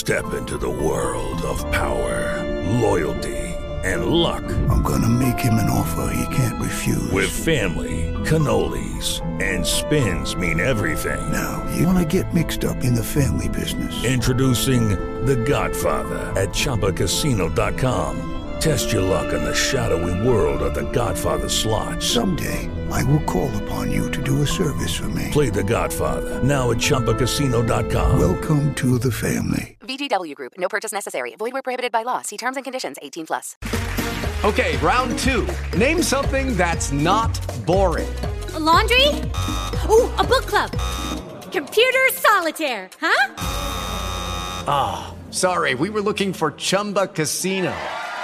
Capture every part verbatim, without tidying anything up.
Step into the world of power, loyalty, and luck. I'm gonna make him an offer he can't refuse. With family, cannolis, and spins mean everything. Now, you wanna get mixed up in the family business. Introducing The Godfather at Chumba Casino dot com. Test your luck in the shadowy world of The Godfather slot. Someday, I will call upon you to do a service for me. Play The Godfather, now at Chumba Casino dot com. Welcome to the family. V G W Group. No purchase necessary. Void where prohibited by law. See terms and conditions. eighteen plus. Okay, round two. Name something that's not boring. A laundry? Ooh, a book club. Computer solitaire, huh? Ah, oh, sorry. We were looking for Chumba Casino.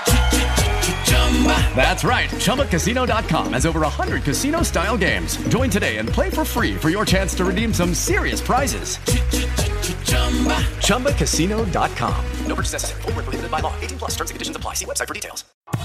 That's right. Chumba Casino dot com has over one hundred casino-style games. Join today and play for free for your chance to redeem some serious prizes. Chumba Casino dot com. No purchase necessary. Void where prohibited by law. eighteen plus. Terms and conditions apply. See website for details.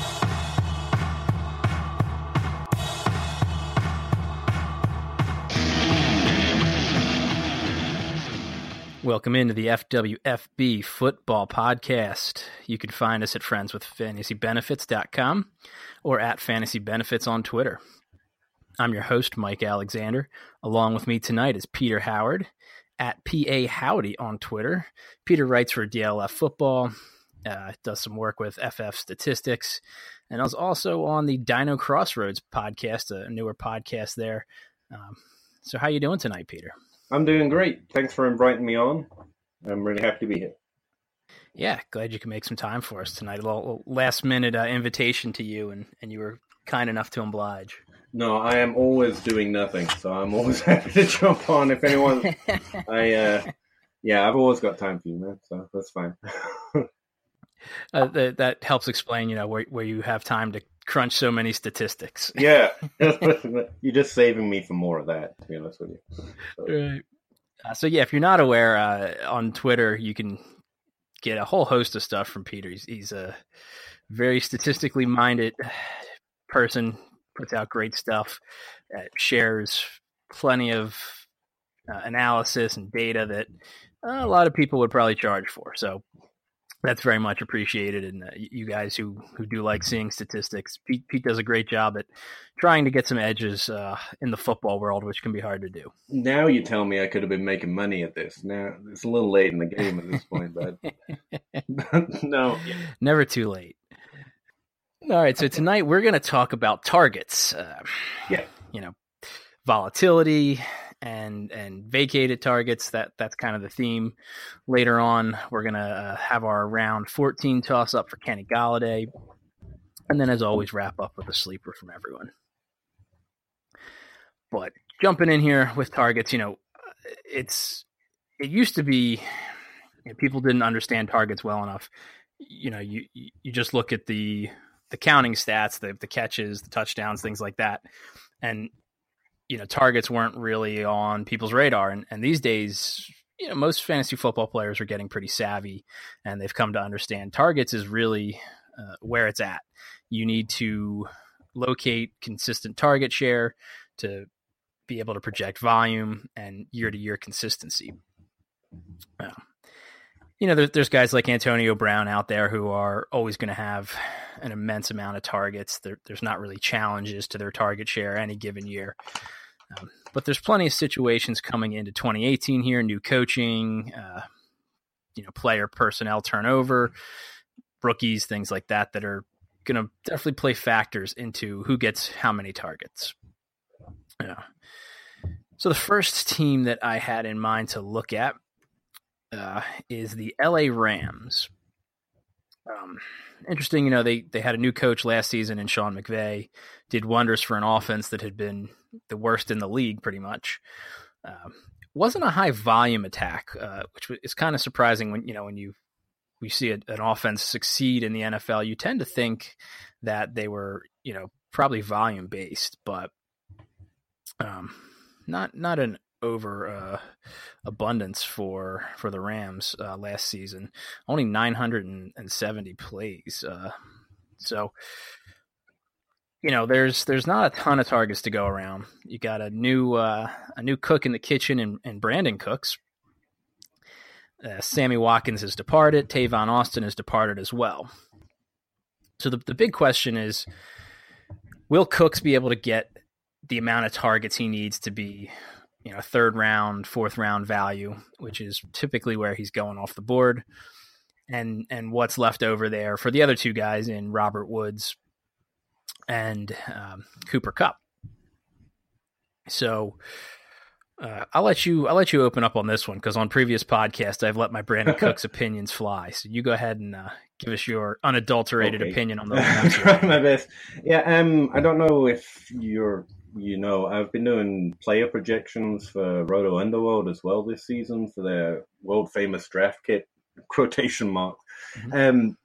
Welcome into the F W F B Football Podcast. You can find us at friends with fantasy benefits dot com or at Fantasy Benefits on Twitter. I'm your host, Mike Alexander. Along with me tonight is Peter Howard at P A Howdy on Twitter. Peter writes for D L F Football, uh, does some work with F F Statistics, and is also on the Dino Crossroads podcast, a newer podcast there. Um, so how you doing tonight, Peter? I'm doing great. Thanks for inviting me on. I'm really happy to be here. Yeah, glad you can make some time for us tonight. A little last minute uh, invitation to you, and, and you were kind enough to oblige. No, I am always doing nothing, so I'm always happy to jump on if anyone. I uh, yeah, I've always got time for you, man. So that's fine. uh, that, that helps explain, you know, where where you have time to crunch so many statistics. Yeah, you're just saving me for more of that, to be honest with you. So. Right. Uh, so yeah, if you're not aware, uh, on Twitter you can get a whole host of stuff from Peter. He's, he's a very statistically minded person, puts out great stuff, uh, shares plenty of uh, analysis and data that uh, a lot of people would probably charge for. So that's very much appreciated. And uh, you guys who, who do like seeing statistics, Pete, Pete does a great job at trying to get some edges uh, in the football world, which can be hard to do. Now you tell me I could have been making money at this. Now it's a little late in the game at this point, but no. Never too late. All right. So tonight we're going to talk about targets. Uh, yeah. You know, volatility and and vacated targets. That that's kind of the theme. Later on, we're gonna uh, have our round fourteen toss up for Kenny Golladay, and then as always, wrap up with a sleeper from everyone. But jumping in here with targets, you know, it's it used to be, you know, people didn't understand targets well enough. You know, you you just look at the the counting stats, the the catches, the touchdowns, things like that, and you know, targets weren't really on people's radar. And, and these days, you know, most fantasy football players are getting pretty savvy, and they've come to understand targets is really uh, where it's at. You need to locate consistent target share to be able to project volume and year-to-year consistency. Uh, you know, there, there's guys like Antonio Brown out there who are always going to have an immense amount of targets. There, there's not really challenges to their target share any given year. Um, but there's plenty of situations coming into twenty eighteen here, new coaching, uh, you know, player personnel turnover, rookies, things like that, that are going to definitely play factors into who gets how many targets. Yeah. So the first team that I had in mind to look at uh, is the L A Rams. Um, interesting, you know, they, they had a new coach last season in Sean McVay, did wonders for an offense that had been the worst in the league pretty much. Um, wasn't a high volume attack, uh, which is kind of surprising when, you know, when you, we see a, an offense succeed in the N F L, you tend to think that they were, you know, probably volume based, but um, not, not an over uh, abundance for for the Rams uh, last season. Only nine hundred seventy plays. Uh, so, you know, there's there's not a ton of targets to go around. You got a new uh, a new cook in the kitchen and, and Brandon Cooks. Uh, Sammy Watkins has departed. Tavon Austin has departed as well. So the, the big question is, will Cooks be able to get the amount of targets he needs to be, you know, third round, fourth round value, which is typically where he's going off the board, and and what's left over there for the other two guys in Robert Woods and um, Cooper Kupp. So uh, I'll let you I'll let you open up on this one, because on previous podcasts I've let my Brandon Cooks opinions fly. So you go ahead and uh, give us your unadulterated okay. opinion on the I'll try my best. Yeah, um, I don't know if you're you know I've been doing player projections for Roto Underworld as well this season for their world famous draft kit quotation mark. Mm-hmm. Um,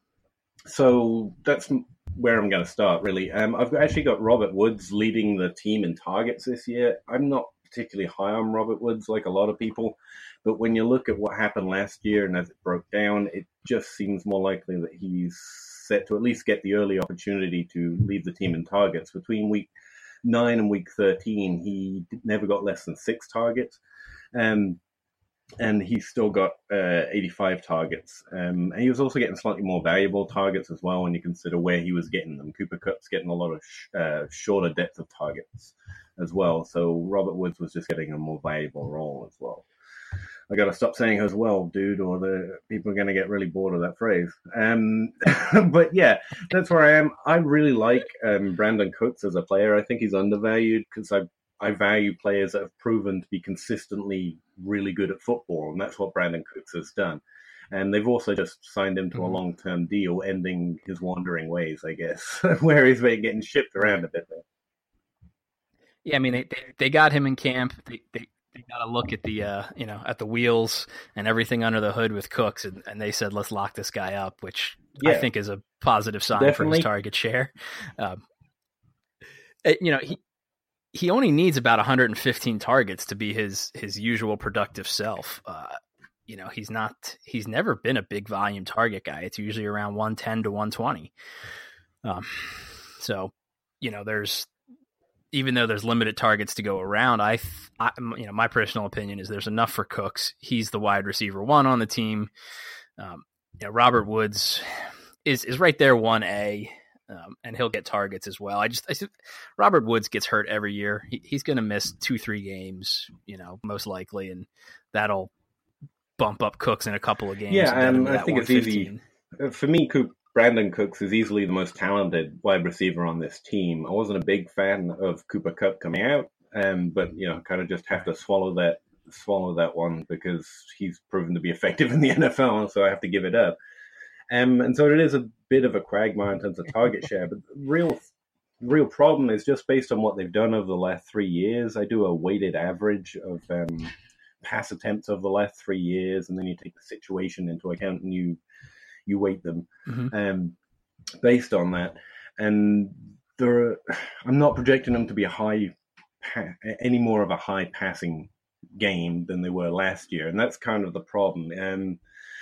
so that's where I'm going to start really. Um, I've actually got Robert Woods leading the team in targets this year. I'm not particularly high on Robert Woods like a lot of people, but when you look at what happened last year and as it broke down, it just seems more likely that he's set to at least get the early opportunity to lead the team in targets. Between week nine and week thirteen, he never got less than six targets, um, and he's still got uh, eighty-five targets. Um, and he was also getting slightly more valuable targets as well when you consider where he was getting them. Cooper Kupp's getting a lot of sh- uh, shorter depth of targets as well. So Robert Woods was just getting a more valuable role as well. I got to stop saying as well, dude, or the people are going to get really bored of that phrase. Um, but yeah, that's where I am. I really like um, Brandon Cooks as a player. I think he's undervalued because I I value players that have proven to be consistently really good at football, and that's what Brandon Cooks has done. And they've also just signed him to mm-hmm. a long-term deal, ending his wandering ways, I guess, where he's been getting shipped around a bit there. Yeah, I mean, they, they, they got him in camp. They they, they got to look at the uh, you know at the wheels and everything under the hood with Cooks, and, and they said let's lock this guy up, which yeah, I think is a positive sign definitely. for his target share. Um, it, you know, he he only needs about one hundred fifteen targets to be his his usual productive self. Uh, you know, he's not he's never been a big volume target guy. It's usually around one ten to one twenty. Um, so you know, there's. Even though there's limited targets to go around, I, I, you know, my personal opinion is there's enough for Cooks. He's the wide receiver one on the team. Um, you know, Robert Woods is is right there one A, um, and he'll get targets as well. I just, I, Robert Woods gets hurt every year. He, he's going to miss two, three games, you know, most likely, and that'll bump up Cooks in a couple of games. Yeah, and um, I think it's easy for me. Coop. Brandon Cooks is easily the most talented wide receiver on this team. I wasn't a big fan of Cooper Kupp coming out, um, but you know, kind of just have to swallow that, swallow that one because he's proven to be effective in the N F L, so I have to give it up. Um, and so it is a bit of a quagmire in terms of target share, but the real, real problem is just based on what they've done over the last three years. I do a weighted average of um, pass attempts over the last three years, and then you take the situation into account and you. You weight them mm-hmm. um, based on that, and there. Are, I'm not projecting them to be a high, any more of a high passing game than they were last year, and that's kind of the problem. And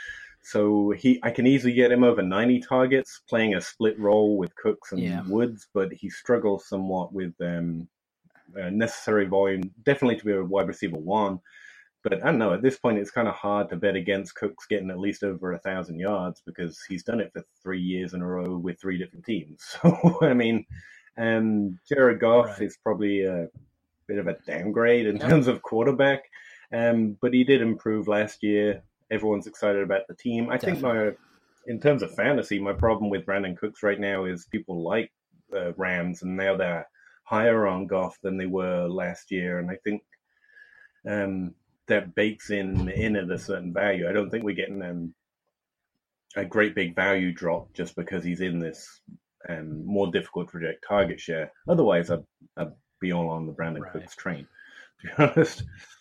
so he, I can easily get him over ninety targets, playing a split role with Cooks and yeah. Woods, but he struggles somewhat with um, uh, necessary volume, definitely to be a wide receiver one. But I don't know, at this point, it's kind of hard to bet against Cooks getting at least over a thousand yards because he's done it for three years in a row with three different teams. So, I mean, um, Jared Goff right. is probably a bit of a downgrade in yep. terms of quarterback. Um, but he did improve last year. Everyone's excited about the team. I Definitely. think my, in terms of fantasy, my problem with Brandon Cooks right now is people like the Rams, and now they're higher on Goff than they were last year. And I think, um, that bakes in in at a certain value. I don't think we're getting um, a great big value drop just because he's in this um, more difficult to project target share. Otherwise, I'd, I'd be all on the Brandon right. Cooks train, to be honest.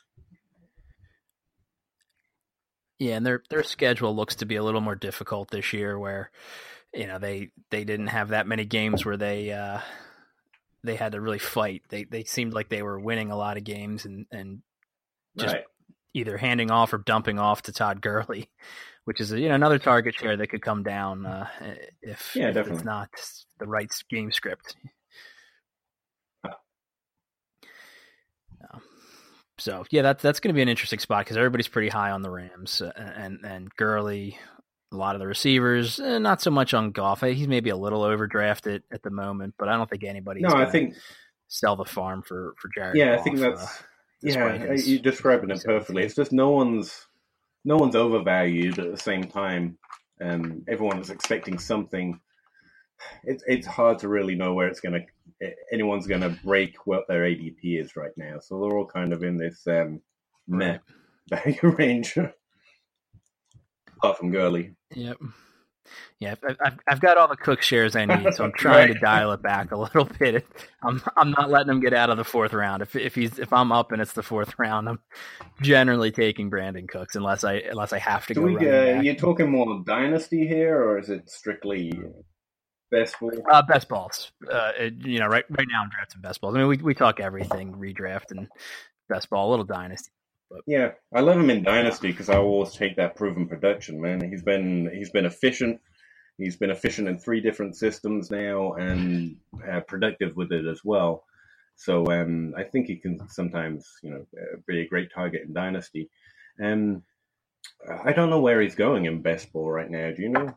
Yeah, and their their schedule looks to be a little more difficult this year, where you know they they didn't have that many games where they uh, they had to really fight. They they seemed like they were winning a lot of games and and just. Right. Either handing off or dumping off to Todd Gurley, which is you know another target share that could come down uh, if, yeah, if it's not the right game script. Um, So yeah, that's that's going to be an interesting spot because everybody's pretty high on the Rams, uh, and and Gurley, a lot of the receivers, eh, not so much on Goff. He's maybe a little overdrafted at the moment, but I don't think anybody's no. I think sell the farm for for Jared. Yeah, Goff, I think that's uh, yeah. You're describing it perfectly. It's just no one's no one's overvalued at the same time. Um, everyone's expecting something. It's it's hard to really know where it's going to anyone's going to break what their A D P is right now. So they're all kind of in this um, meh value range, apart from Gurley. Yep. Yeah, I've I've got all the Cook shares I need, so I'm trying right. to dial it back a little bit. I'm I'm not letting him get out of the fourth round. If if he's if I'm up and it's the fourth round, I'm generally taking Brandon Cooks unless I unless I have to Do go. We, uh, you're talking more dynasty here, or is it strictly best ball? Uh, best balls. Uh, it, you know, right right now I'm drafting best balls. I mean, we we talk everything, redraft and best ball, a little dynasty. But. Yeah, I love him in dynasty because I always take that proven production. Man, he's been he's been efficient. He's been efficient in three different systems now and uh, productive with it as well. So um, I think he can sometimes, you know, uh, be a great target in dynasty. Um, I don't know where he's going in best ball right now. Do you know?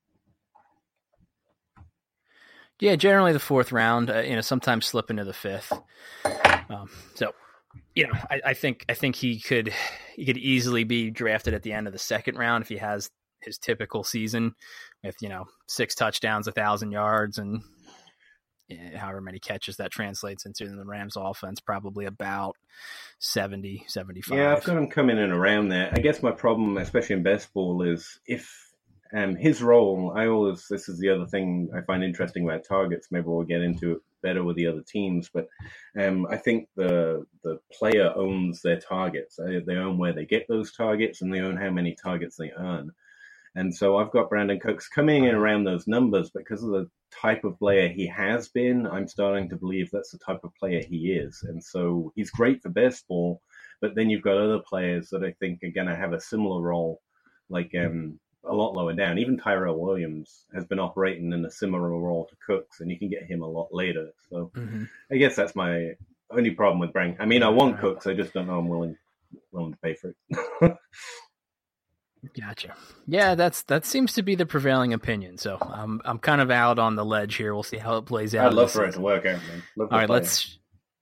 Yeah, generally the fourth round. Uh, you know, sometimes slip into the fifth. Um, so. You know, I, I think I think he could he could easily be drafted at the end of the second round if he has his typical season with, you know, six touchdowns, a thousand yards, and yeah, however many catches that translates into in the Rams offense, probably about seventy, seventy-five. Yeah, I've got him coming in around there. I guess my problem, especially in best ball, is if um, his role, I always, this is the other thing I find interesting about targets. Maybe we'll get into it better with the other teams, but um, I think the the player owns their targets. They, they own where they get those targets, and they own how many targets they earn. And so I've got Brandon Cooks coming in around those numbers because of the type of player he has been. I'm starting to believe that's the type of player he is. And so he's great for best ball, but then you've got other players that I think are going to have a similar role, like um, a lot lower down. Even Tyrell Williams has been operating in a similar role to Cooks, and you can get him a lot later. So mm-hmm. I guess that's my only problem with Brandon. I mean, I want Cooks. I just don't know I'm willing willing to pay for it. Gotcha. Yeah, that's that seems to be the prevailing opinion. So I'm I'm kind of out on the ledge here. We'll see how it plays out. I'd love for it to work out, man. Love All right, let's.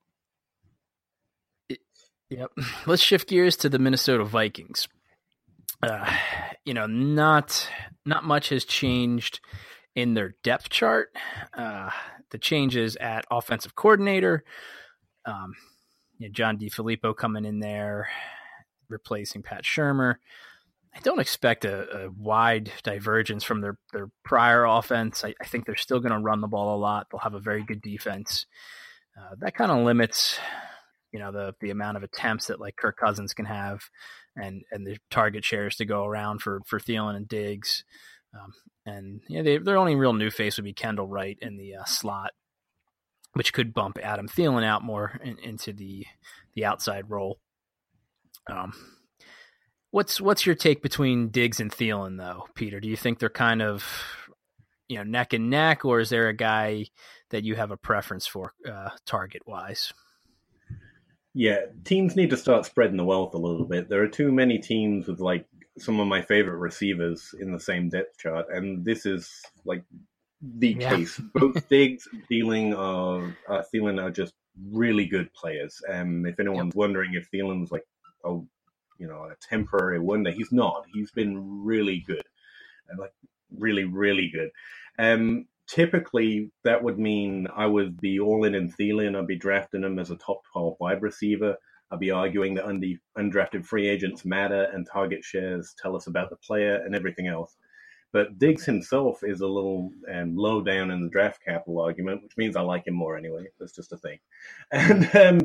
It, yep, let's shift gears to the Minnesota Vikings. Uh, you know, not not much has changed in their depth chart. Uh, the changes at offensive coordinator, um, you know, John DeFilippo coming in there, replacing Pat Shurmur. I don't expect a, a wide divergence from their, their prior offense. I, I think they're still going to run the ball a lot. They'll have a very good defense. Uh, that kind of limits, you know, the the amount of attempts that like Kirk Cousins can have, and and the target shares to go around for for Thielen and Diggs. Um, and yeah, they, their only real new face would be Kendall Wright in the uh, slot, which could bump Adam Thielen out more in, into the the outside role. Um, what's what's your take between Diggs and Thielen, though, Peter? Do you think they're kind of, you know, neck and neck, or is there a guy that you have a preference for uh, target wise? Yeah, teams need to start spreading the wealth a little bit. There are too many teams with like some of my favorite receivers in the same depth chart, and this is like the yeah. case. Both Diggs and Thielen are, uh, Thielen are just really good players. Um, if anyone's yep. wondering if Thielen's like, oh, you know, a temporary wonder, he's not. He's been really good, and like really, really good. Um, typically, that would mean I would be all in in Thielen. I'd be drafting him as a top twelve wide receiver. I'd be arguing that unde- undrafted free agents matter and target shares tell us about the player and everything else. But Diggs himself is a little um, low down in the draft capital argument, which means I like him more anyway. That's just a thing. And um,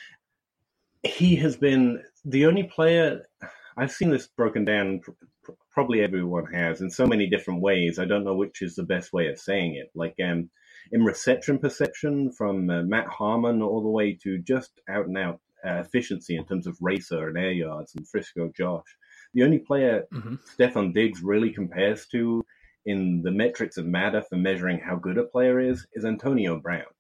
he has been the only player, I've seen this broken down, probably everyone has, in so many different ways. I don't know which is the best way of saying it. Like um, in reception perception, from uh, Matt Harmon all the way to just out and out uh, efficiency in terms of racer and air yards and Frisco Josh. The only player mm-hmm. Stefon Diggs really compares to in the metrics that matter for measuring how good a player is, is Antonio Brown.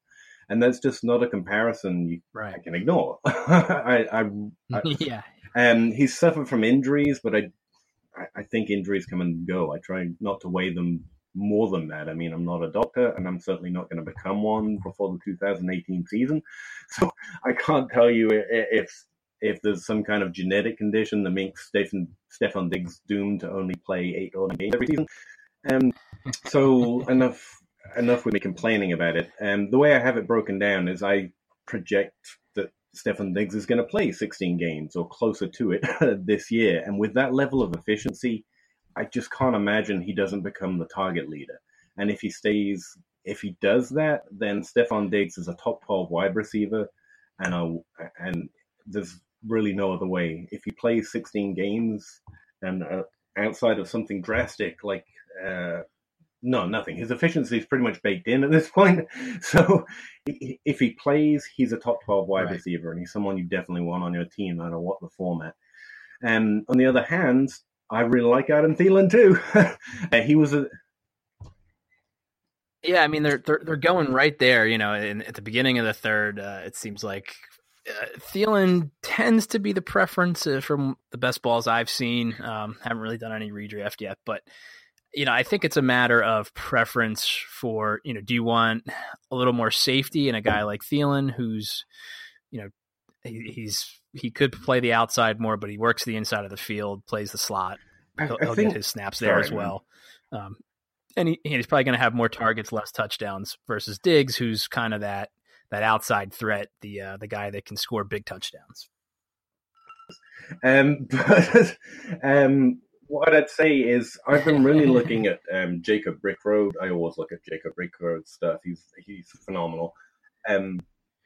And that's just not a comparison you, right. I can ignore. I, I, I yeah. Um, he's suffered from injuries, but I, I think injuries come and go. I try not to weigh them more than that. I mean, I'm not a doctor, and I'm certainly not going to become one before the two thousand eighteen season. So I can't tell you if if there's some kind of genetic condition that makes Stefan, Stefan Diggs doomed to only play eight or nine games every season. Um, so enough enough with me complaining about it. Um, the way I have it broken down is I project that Stefan Diggs is going to play sixteen games or closer to it this year. And with that level of efficiency, I just can't imagine he doesn't become the target leader. And if he stays, if he does that, then Stefan Diggs is a top twelve wide receiver. And, I, and there's really no other way. If he plays sixteen games and uh, outside of something drastic like, uh, no, nothing. His efficiency is pretty much baked in at this point. So if he plays, he's a top twelve wide right. receiver, and he's someone you definitely want on your team, no matter what the format. And on the other hand, I really like Adam Thielen too. He was a yeah. I mean, they're they're they're going right there. You know, in, at the beginning of the third, uh, it seems like uh, Thielen tends to be the preference uh, from the best balls I've seen. Um, haven't really done any redraft yet, but you know, I think it's a matter of preference for, you know, do you want a little more safety in a guy like Thielen, who's, you know, he, he's he could play the outside more, but he works the inside of the field, plays the slot. He'll, I, I he'll think, get his snaps there sorry, as well. Um, and he, he's probably going to have more targets, less touchdowns versus Diggs, who's kind of that that outside threat, the uh, the guy that can score big touchdowns. Um, but um, what I'd say is I've been really looking at um, Jacob Brickroad. I always look at Jacob Brickroad's stuff. He's he's phenomenal. Um,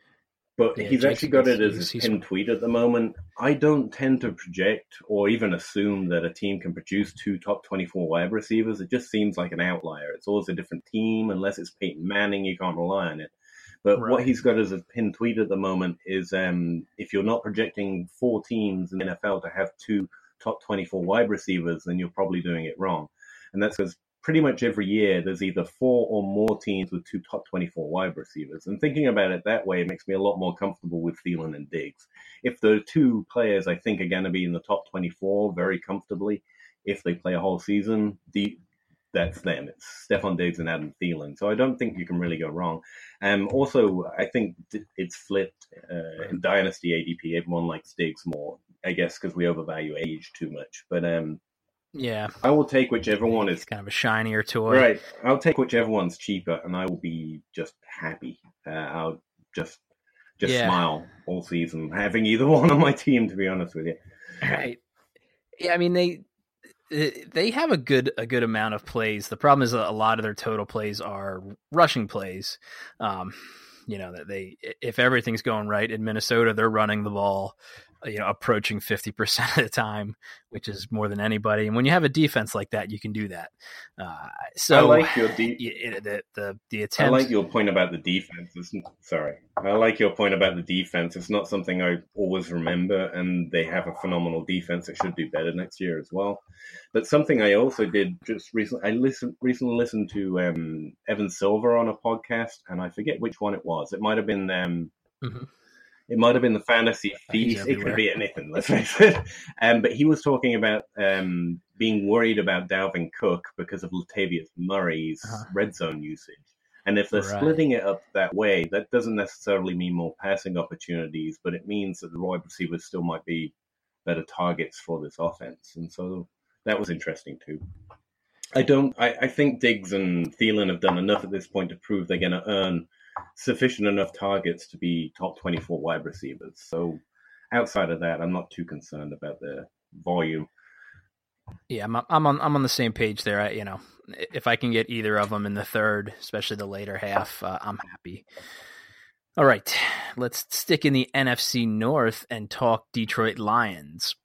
But yeah, he's Jason actually got it as he's, his he's, pinned tweet at the moment. I don't tend to project or even assume that a team can produce two top twenty-four wide receivers. It just seems like an outlier. It's always a different team. Unless it's Peyton Manning, you can't rely on it. But right. what he's got as a pinned tweet at the moment is um, if you're not projecting four teams in the N F L to have two top twenty-four wide receivers, then you're probably doing it wrong. And that's because pretty much every year there's either four or more teams with two top twenty-four wide receivers. And thinking about it that way, it makes me a lot more comfortable with Thielen and Diggs. If the two players I think are going to be in the top twenty-four very comfortably, if they play a whole season, the, that's them. It's Stefan Diggs and Adam Thielen. So I don't think you can really go wrong. Um, also, I think it's flipped uh, in Dynasty A D P. Everyone likes Diggs more, I guess, because we overvalue age too much. But um, yeah, I will take whichever one is it's kind of a shinier toy. Right. I'll take whichever one's cheaper, and I will be just happy. Uh, I'll just just yeah. smile all season having either one on my team. To be honest with you, right? Yeah, I mean they they have a good a good amount of plays. The problem is a lot of their total plays are rushing plays. Um, you know that they if everything's going right in Minnesota, they're running the ball, you know, approaching fifty percent of the time, which is more than anybody. And when you have a defense like that, you can do that. Uh, so I like your de- the, the, the attempt. I like your point about the defense. It's, sorry. I like your point about the defense. It's not something I always remember, and they have a phenomenal defense. It should do better next year as well. But something I also did just recently, I listened, recently listened to um, Evan Silver on a podcast, and I forget which one it was. It might have been um, mm-hmm. It might have been the Fantasy Feast. It could be anything, let's face it. Um, but he was talking about um, being worried about Dalvin Cook because of Latavius Murray's uh-huh. red zone usage. And if they're right. splitting it up that way, that doesn't necessarily mean more passing opportunities, but it means that the wide receivers still might be better targets for this offense. And so that was interesting too. I don't. I, I think Diggs and Thielen have done enough at this point to prove they're going to earn sufficient enough targets to be top twenty-four wide receivers. So outside of that, I'm not too concerned about the volume. Yeah, I'm I'm on I'm on the same page there. I, you know, if I can get either of them in the third, especially the later half, uh, I'm happy. All right, let's stick in the N F C North and talk Detroit Lions.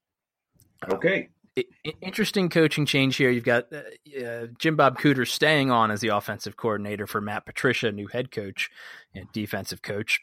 Okay. Um, Interesting coaching change here. You've got uh, uh, Jim Bob Cooter staying on as the offensive coordinator for Matt Patricia, new head coach and defensive coach.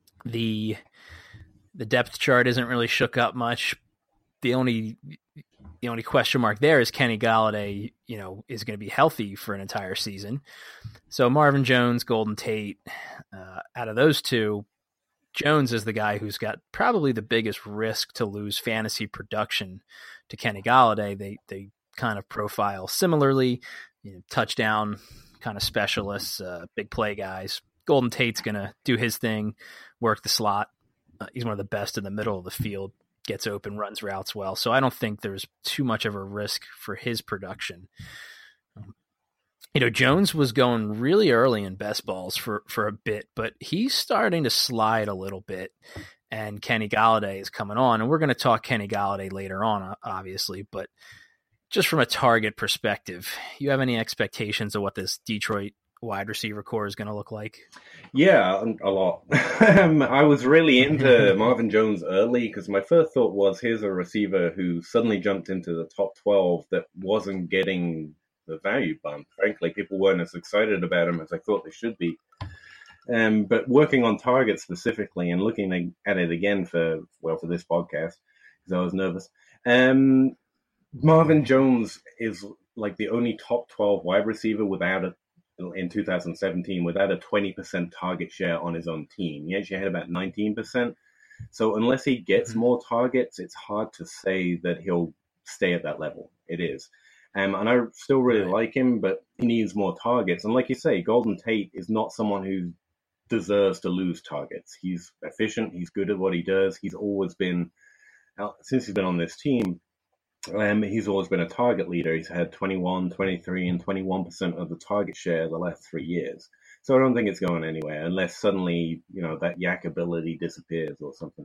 The the depth chart isn't really shook up much. The only the only question mark there is Kenny Golladay, you know, is going to be healthy for an entire season. So Marvin Jones, Golden Tate, uh, out of those two, Jones is the guy who's got probably the biggest risk to lose fantasy production to Kenny Golladay. They they kind of profile similarly, you know, touchdown kind of specialists, uh, big play guys. Golden Tate's going to do his thing, work the slot. Uh, he's one of the best in the middle of the field, gets open, runs routes well. So I don't think there's too much of a risk for his production. Um, You know, Jones was going really early in best balls for, for a bit, but he's starting to slide a little bit, and Kenny Golladay is coming on. And we're going to talk Kenny Golladay later on, obviously, but just from a target perspective, you have any expectations of what this Detroit wide receiver core is going to look like? Yeah, a lot. um, I was really into Marvin Jones early because my first thought was, here's a receiver who suddenly jumped into the top twelve that wasn't getting the value bump. Frankly, people weren't as excited about him as I thought they should be. Um, but working on targets specifically and looking at it again for, well, for this podcast, because I was nervous, um, Marvin Jones is like the only top twelve wide receiver without a, in two thousand seventeen, without a twenty percent target share on his own team. He actually had about nineteen percent. So unless he gets more targets, it's hard to say that he'll stay at that level. It is. Um, and I still really Right. like him, but he needs more targets. And like you say, Golden Tate is not someone who deserves to lose targets. He's efficient. He's good at what he does. He's always been, since he's been on this team, um, he's always been a target leader. He's had twenty-one, twenty-three, and twenty-one percent of the target share the last three years. So I don't think it's going anywhere unless suddenly, you know, that yak ability disappears or something.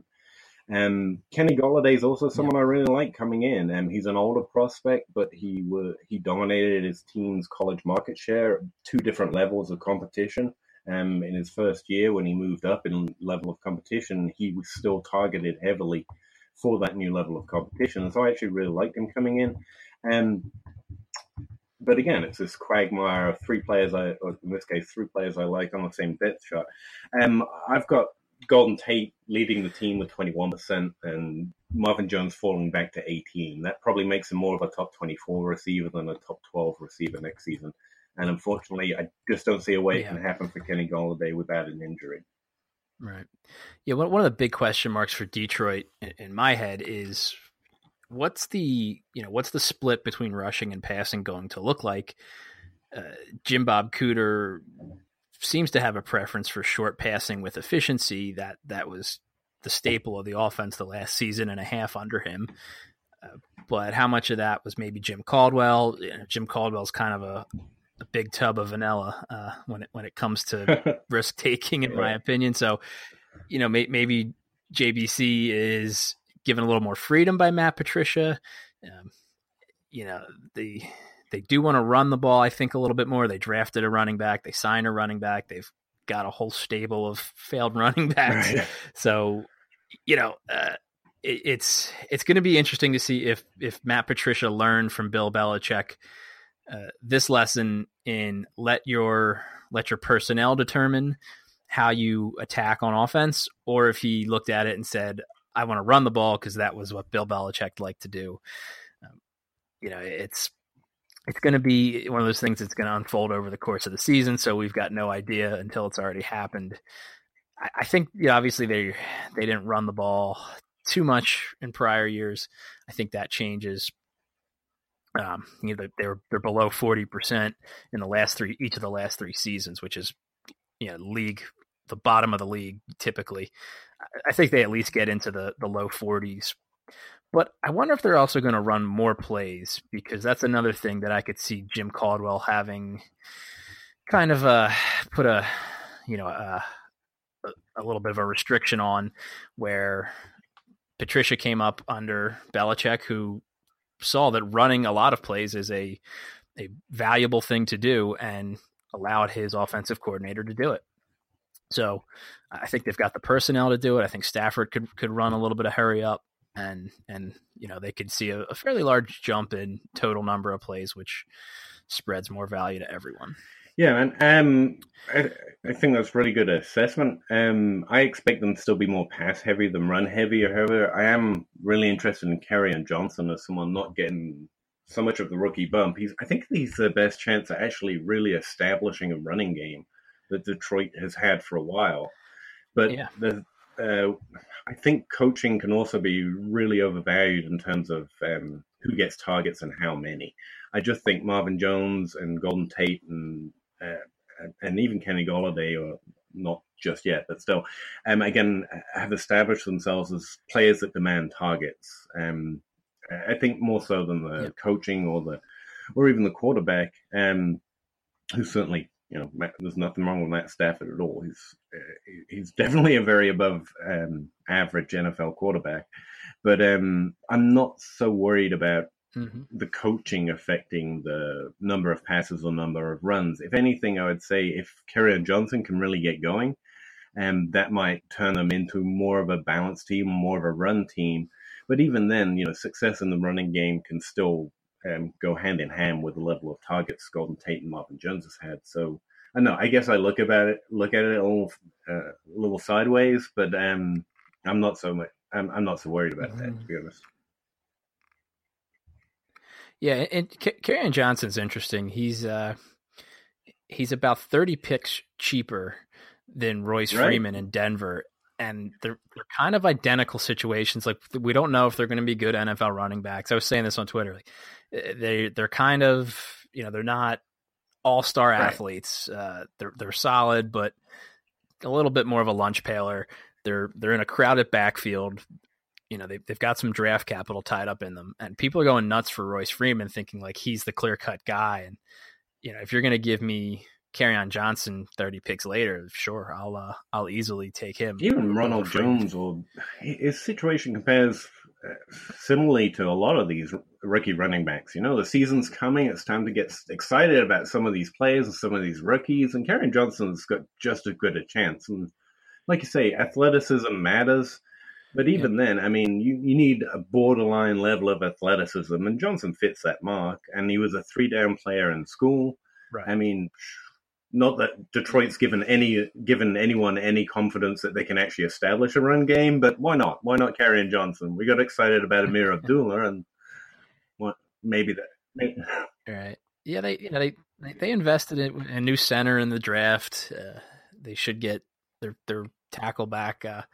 Um, Kenny Golladay is also someone I really like coming in. Um, he's an older prospect, but he were, he dominated his team's college market share at two different levels of competition. Um, in his first year, when he moved up in level of competition, he was still targeted heavily for that new level of competition. And so I actually really liked him coming in. Um, but again, it's this quagmire of three players, I, or in this case, three players I like on the same depth chart. Um, I've got Golden Tate leading the team with twenty-one percent and Marvin Jones falling back to eighteen. That probably makes him more of a top twenty-four receiver than a top twelve receiver next season. And unfortunately, I just don't see a way yeah. it can happen for Kenny Golladay without an injury. Right. Yeah, one of the big question marks for Detroit in my head is what's the, you know, what's the split between rushing and passing going to look like? Uh, Jim Bob Cooter seems to have a preference for short passing with efficiency. That that was the staple of the offense the last season and a half under him. Uh, but how much of that was maybe Jim Caldwell? You know, Jim Caldwell's kind of a, a big tub of vanilla uh, when it when it comes to risk taking, in right. my opinion. So, you know, may, maybe J B C is given a little more freedom by Matt Patricia. Um, you know, the They do want to run the ball, I think, a little bit more. They drafted a running back. They signed a running back. They've got a whole stable of failed running backs. Right. So, you know, uh, it, it's it's going to be interesting to see if if Matt Patricia learned from Bill Belichick uh, this lesson in let your let your personnel determine how you attack on offense, or if he looked at it and said, I want to run the ball because that was what Bill Belichick liked to do. Um, you know, it's It's going to be one of those things that's going to unfold over the course of the season, so we've got no idea until it's already happened. I, I think, you know, obviously they they didn't run the ball too much in prior years. I think that changes. Um, you know, they're they're below forty percent in the last three each of the last three seasons, which is, you know, league the bottom of the league typically. I think they at least get into the the low forties. But I wonder if they're also going to run more plays, because that's another thing that I could see Jim Caldwell having kind of a, put a, you know, a, a little bit of a restriction on, where Patricia came up under Belichick, who saw that running a lot of plays is a, a valuable thing to do, and allowed his offensive coordinator to do it. So I think they've got the personnel to do it. I think Stafford could, could run a little bit of hurry up. and and you know they could see a, a fairly large jump in total number of plays, which spreads more value to everyone. Yeah, and um, I, I think that's really good assessment. Um, I expect them to still be more pass heavy than run heavy. However, I am really interested in Kerryon Johnson as someone not getting so much of the rookie bump. He's, I think he's the best chance at actually really establishing a running game that Detroit has had for a while. But yeah. the, uh, I think coaching can also be really overvalued in terms of um, who gets targets and how many. I just think Marvin Jones and Golden Tate and uh, and even Kenny Golladay, or not just yet, but still, um, again, have established themselves as players that demand targets. Um, I think more so than the yep. coaching or the or even the quarterback, um, who certainly, you know, there's nothing wrong with Matt Stafford at all. He's uh, he's definitely a very above um, average N F L quarterback, but um, I'm not so worried about mm-hmm. the coaching affecting the number of passes or number of runs. If anything, I would say if Kerryon Johnson can really get going, um, that might turn them into more of a balanced team, more of a run team. But even then, you know, success in the running game can still um, go hand in hand with the level of targets Golden Tate and Marvin Jones has had. So I know, I guess I look about it, look at it a little, uh, a little sideways, but um, I'm not so much, I'm, I'm not so worried about mm-hmm. that, to be honest. Yeah, and Kerryon Johnson's interesting. He's uh, he's about thirty picks cheaper than Royce right. Freeman in Denver, and they're they're kind of identical situations. Like we don't know if they're going to be good N F L running backs. I was saying this on Twitter. Like they they're kind of, you know, they're not all-star right. athletes. Uh, they're they're solid, but a little bit more of a lunch paler. They're they're in a crowded backfield. You know, they've, they've got some draft capital tied up in them, and people are going nuts for Royce Freeman, thinking like he's the clear-cut guy. And, you know, if you're going to give me Kerryon Johnson thirty picks later, sure, I'll uh, I'll easily take him. Even Ronald Jones, or his situation compares uh, similarly to a lot of these rookie running backs. You know, the season's coming. It's time to get excited about some of these players and some of these rookies, and Kerryon Johnson's got just as good a chance. And like you say, athleticism matters. But even yeah. then, I mean, you, you need a borderline level of athleticism, and Johnson fits that mark. And he was a three-down player in school. Right. I mean, not that Detroit's given any given anyone any confidence that they can actually establish a run game, but why not? Why not Kerryon Johnson? We got excited about Amir Abdullah, and what maybe that. Maybe. Right. Yeah, they you know they they invested in a new center in the draft. Uh, they should get their their tackle back. Uh,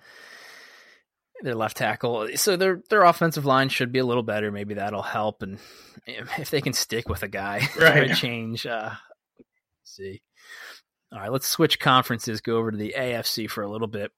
Their left tackle, so their their offensive line should be a little better. Maybe that'll help, and if they can stick with a guy right. for a change, uh, let's see. All right, let's switch conferences. Go over to the A F C for a little bit.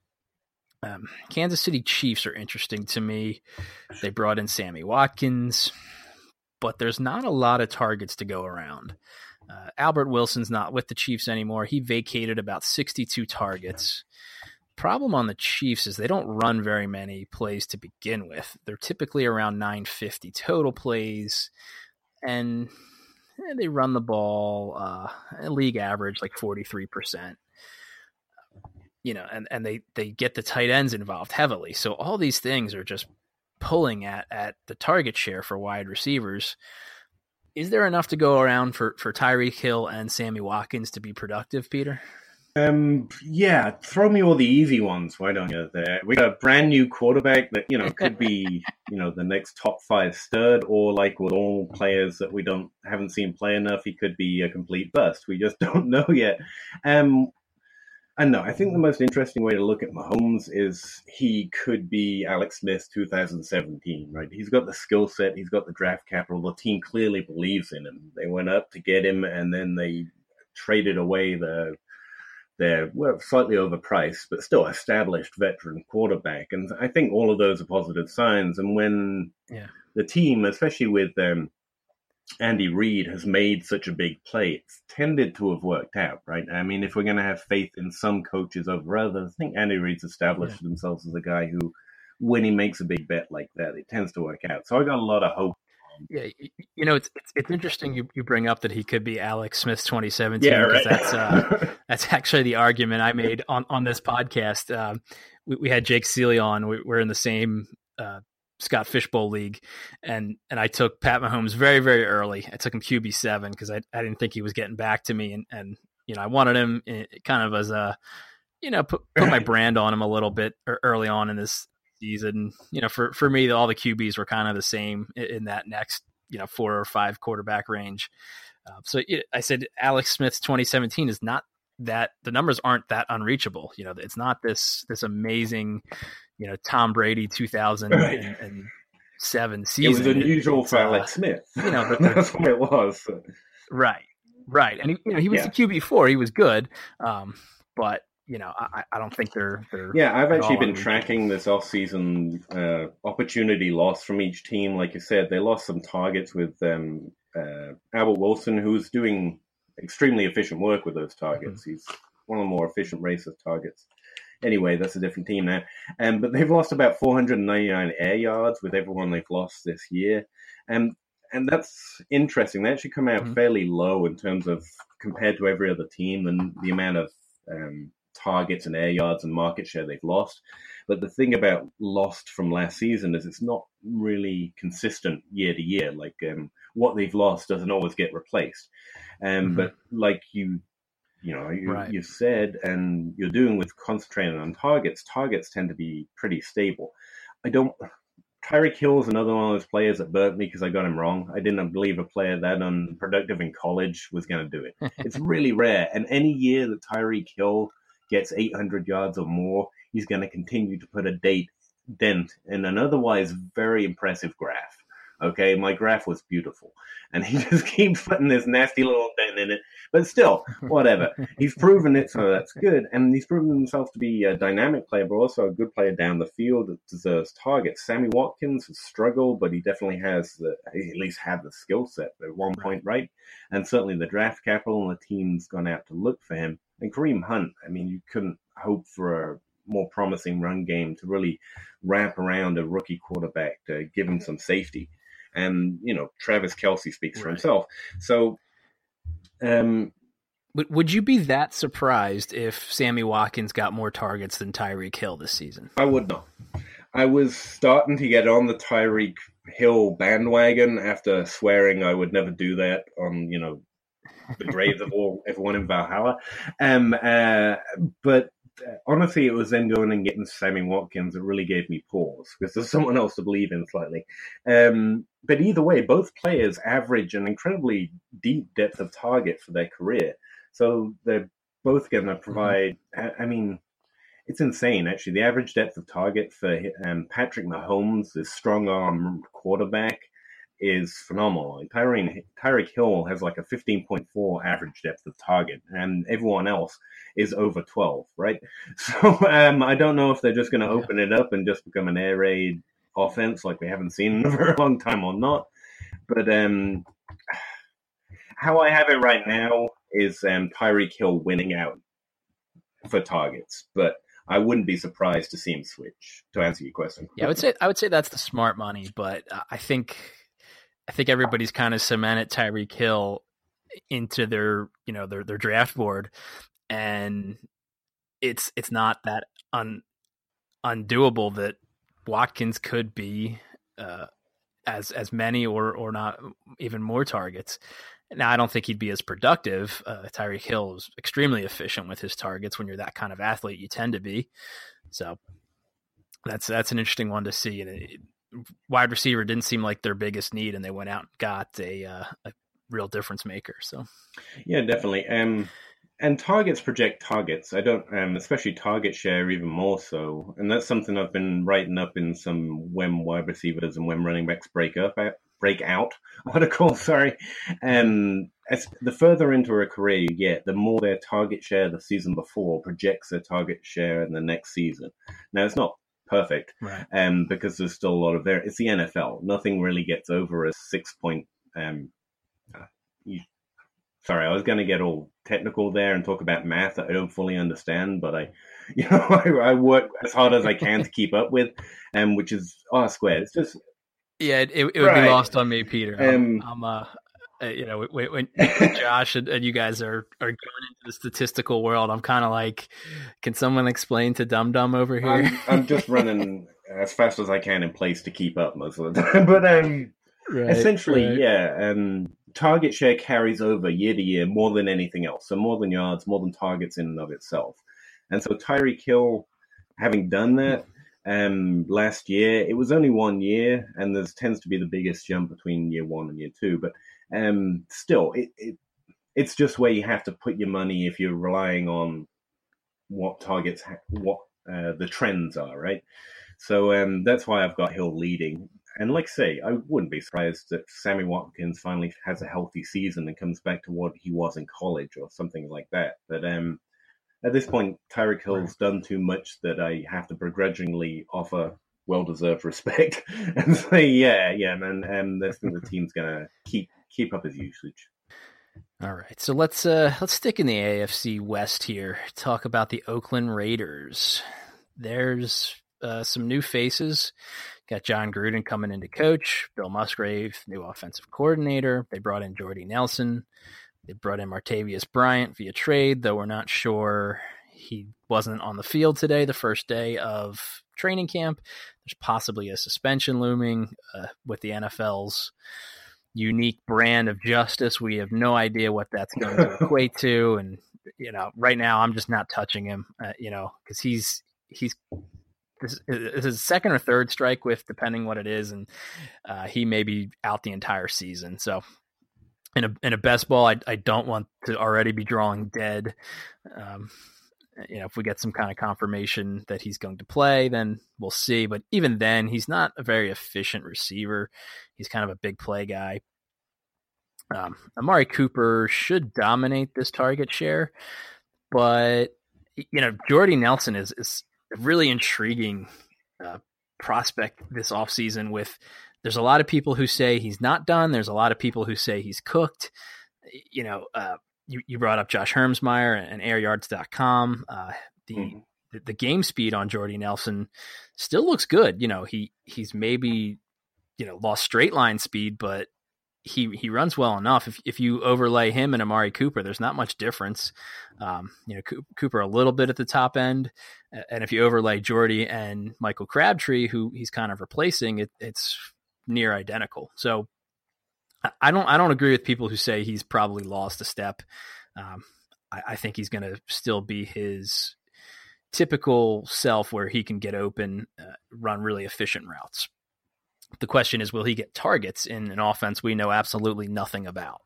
Um, Kansas City Chiefs are interesting to me. They brought in Sammy Watkins, but there's not a lot of targets to go around. Uh, Albert Wilson's not with the Chiefs anymore. He vacated about sixty-two targets. Problem on the Chiefs is they don't run very many plays to begin with. They're typically around nine fifty total plays, and they run the ball uh, league average like forty-three percent. You know, and, and they, they get the tight ends involved heavily. So all these things are just pulling at, at the target share for wide receivers. Is there enough to go around for, for Tyreek Hill and Sammy Watkins to be productive, Peter? Um, yeah, throw me all the easy ones. Why don't you? There, we got a brand new quarterback that, you know, could be, you know, the next top five stud, or like with all players that we don't haven't seen play enough, he could be a complete bust. We just don't know yet. Um, I know. I think the most interesting way to look at Mahomes is he could be Alex Smith two thousand seventeen, right? He's got the skill set, he's got the draft capital. The team clearly believes in him. They went up to get him, and then they traded away the. They're well, slightly overpriced, but still established veteran quarterback. And I think all of those are positive signs. And when yeah. the team, especially with um, Andy Reid, has made such a big play, it's tended to have worked out, right? I mean, if we're going to have faith in some coaches over others, I think Andy Reid's established yeah. himself as a guy who, when he makes a big bet like that, it tends to work out. So I got a lot of hope. Yeah, you know, it's it's, it's interesting you, you bring up that he could be Alex Smith's twenty seventeen. Yeah, right. That's uh, that's actually the argument I made on, on this podcast. Um, we, we had Jake Seeley on. We, we're in the same uh, Scott Fishbowl League, and and I took Pat Mahomes very, very early. I took him Q B seven because I I didn't think he was getting back to me, and and you know I wanted him kind of as a you know put put my brand on him a little bit early on in this season. You know, for for me, all the Q Bs were kind of the same in that next you know four or five quarterback range. Uh, so it, I said Alex Smith's twenty seventeen is not that the numbers aren't that unreachable. You know, it's not this this amazing. You know, Tom Brady two thousand seven right. season. It was unusual it, for uh, Alex Smith. You know, but that's what it was. Right, right, and he, you know, he was yeah. the Q B four. He was good, um, but you know, I, I don't think they're they're. Yeah, I've actually been tracking this off-season uh, opportunity loss from each team. Like you said, they lost some targets with um, uh, Albert Wilson, who's doing extremely efficient work with those targets. Mm-hmm. He's one of the more efficient racers targets. Anyway, that's a different team now. Um, but they've lost about four hundred ninety-nine air yards with everyone they've lost this year. Um, and that's interesting. They actually come out mm-hmm. fairly low in terms of, compared to every other team, and the amount of um, targets and air yards and market share they've lost. But the thing about lost from last season is it's not really consistent year to year. Like um, what they've lost doesn't always get replaced. Um, mm-hmm. But like you... You know, you, right. you said, and you're doing with concentrating on targets, targets tend to be pretty stable. I don't, Tyreek Hill is another one of those players that burnt me because I got him wrong. I didn't believe a player that unproductive in college was going to do it. It's really rare. And any year that Tyreek Hill gets eight hundred yards or more, he's going to continue to put a date dent in an otherwise very impressive graph. Okay, my graph was beautiful. And he just keeps putting this nasty little dent in it. But still, whatever. He's proven it, so that's good. And he's proven himself to be a dynamic player, but also a good player down the field that deserves targets. Sammy Watkins has struggled, but he definitely has, the, he at least had the skill set at one point, right? And certainly the draft capital, and the team's gone out to look for him. And Kareem Hunt, I mean, you couldn't hope for a more promising run game to really wrap around a rookie quarterback to give him some safety. And, you know, Travis Kelce speaks for right. himself. So, um, would, would you be that surprised if Sammy Watkins got more targets than Tyreek Hill this season? I would not. I was starting to get on the Tyreek Hill bandwagon after swearing I would never do that on, you know, the graves of all everyone in Valhalla. Um, uh, but honestly, it was then going and getting Sammy Watkins that really gave me pause because there's someone else to believe in slightly. Um, but either way, both players average an incredibly deep depth of target for their career. So they're both going to provide, mm-hmm. I mean, it's insane, actually. The average depth of target for um, Patrick Mahomes, this strong-arm quarterback, is phenomenal. Tyreek, Tyreek Hill has like a fifteen point four average depth of target, and everyone else is over twelve, right? So um, I don't know if they're just going to open it up and just become an air raid offense like we haven't seen in a very long time or not. But um, how I have it right now is um, Tyreek Hill winning out for targets, but I wouldn't be surprised to see him switch, to answer your question. Yeah, I would say I would say that's the smart money, but I think I think everybody's kind of cemented Tyreek Hill into their, you know, their their draft board, and it's it's not that un, undoable that Watkins could be uh, as as many or or not even more targets. Now, I don't think he'd be as productive. Uh, Tyreek Hill is extremely efficient with his targets. When you're that kind of athlete, you tend to be. So that's that's an interesting one to see. And it, wide receiver didn't seem like their biggest need, and they went out and got a, uh, a real difference maker. So yeah, definitely. Um, and targets project targets. I don't, um, especially target share even more so. And that's something I've been writing up in some when wide receivers and when running backs break up at. break out, what I call, sorry. And as the further into a career you get, the more their target share the season before projects their target share in the next season. Now, it's not perfect, right. um, because there's still a lot of there. It's the N F L. Nothing really gets over a six-point... Um, uh, you, sorry, I was going to get all technical there and talk about math that I don't fully understand, but I, you know, I, I work as hard as I can to keep up with, um, which is R squared. It's just... Yeah, it, it would right. be lost on me, Peter. I'm, um, I'm uh, uh, you know, when, when Josh and, and you guys are, are going into the statistical world, I'm kind of like, can someone explain to Dum Dum over here? I'm, I'm just running as fast as I can in place to keep up most of the time. But um, right, essentially, right. yeah, um, target share carries over year to year more than anything else. So more than yards, more than targets in and of itself. And so Tyreek Hill, having done that um, last year, it was only one year, and there tends to be the biggest jump between year one and year two. But um, still, it, it it's just where you have to put your money if you're relying on what targets, what uh, the trends are, right? So um, that's why I've got Hill leading. And like I say, I wouldn't be surprised that Sammy Watkins finally has a healthy season and comes back to what he was in college or something like that. But um, at this point, Tyreek Hill's done too much that I have to begrudgingly offer well-deserved respect and say, yeah, yeah, man, um, I think the team's going to keep keep up his usage. All right, so let's uh, let's stick in the A F C West here. Talk about the Oakland Raiders. There's uh, some new faces. Got John Gruden coming in to coach. Bill Musgrave, new offensive coordinator. They brought in Jordy Nelson. They brought in Martavius Bryant via trade, though we're not sure. He wasn't on the field today, the first day of training camp. There's possibly a suspension looming uh, with the N F L's unique brand of justice. We have no idea what that's going to equate to. And, you know, right now I'm just not touching him, uh, you know, because he's, he's, this is his second or third strike with, depending what it is. And uh, he may be out the entire season. So in a, in a best ball, I, I don't want to already be drawing dead. Um, you know, if we get some kind of confirmation that he's going to play, then we'll see. But even then, he's not a very efficient receiver. He's kind of a big play guy. Um, Amari Cooper should dominate this target share, but you know, Jordy Nelson is, is a really intriguing uh, prospect this offseason. With there's a lot of people who say he's not done. There's a lot of people who say he's cooked. You know, uh, you, you brought up Josh Hermsmeyer and air yards dot com. Uh, the, mm-hmm. the the game speed on Jordy Nelson still looks good. You know, he he's maybe you know lost straight line speed, but he he runs well enough. If if you overlay him and Amari Cooper, there's not much difference. Um, you know, Cooper a little bit at the top end, and if you overlay Jordy and Michael Crabtree, who he's kind of replacing, it, it's near identical. So I don't I don't agree with people who say he's probably lost a step. Um, I, I think he's going to still be his typical self, where he can get open, uh, run really efficient routes. The question is, will he get targets in an offense we know absolutely nothing about?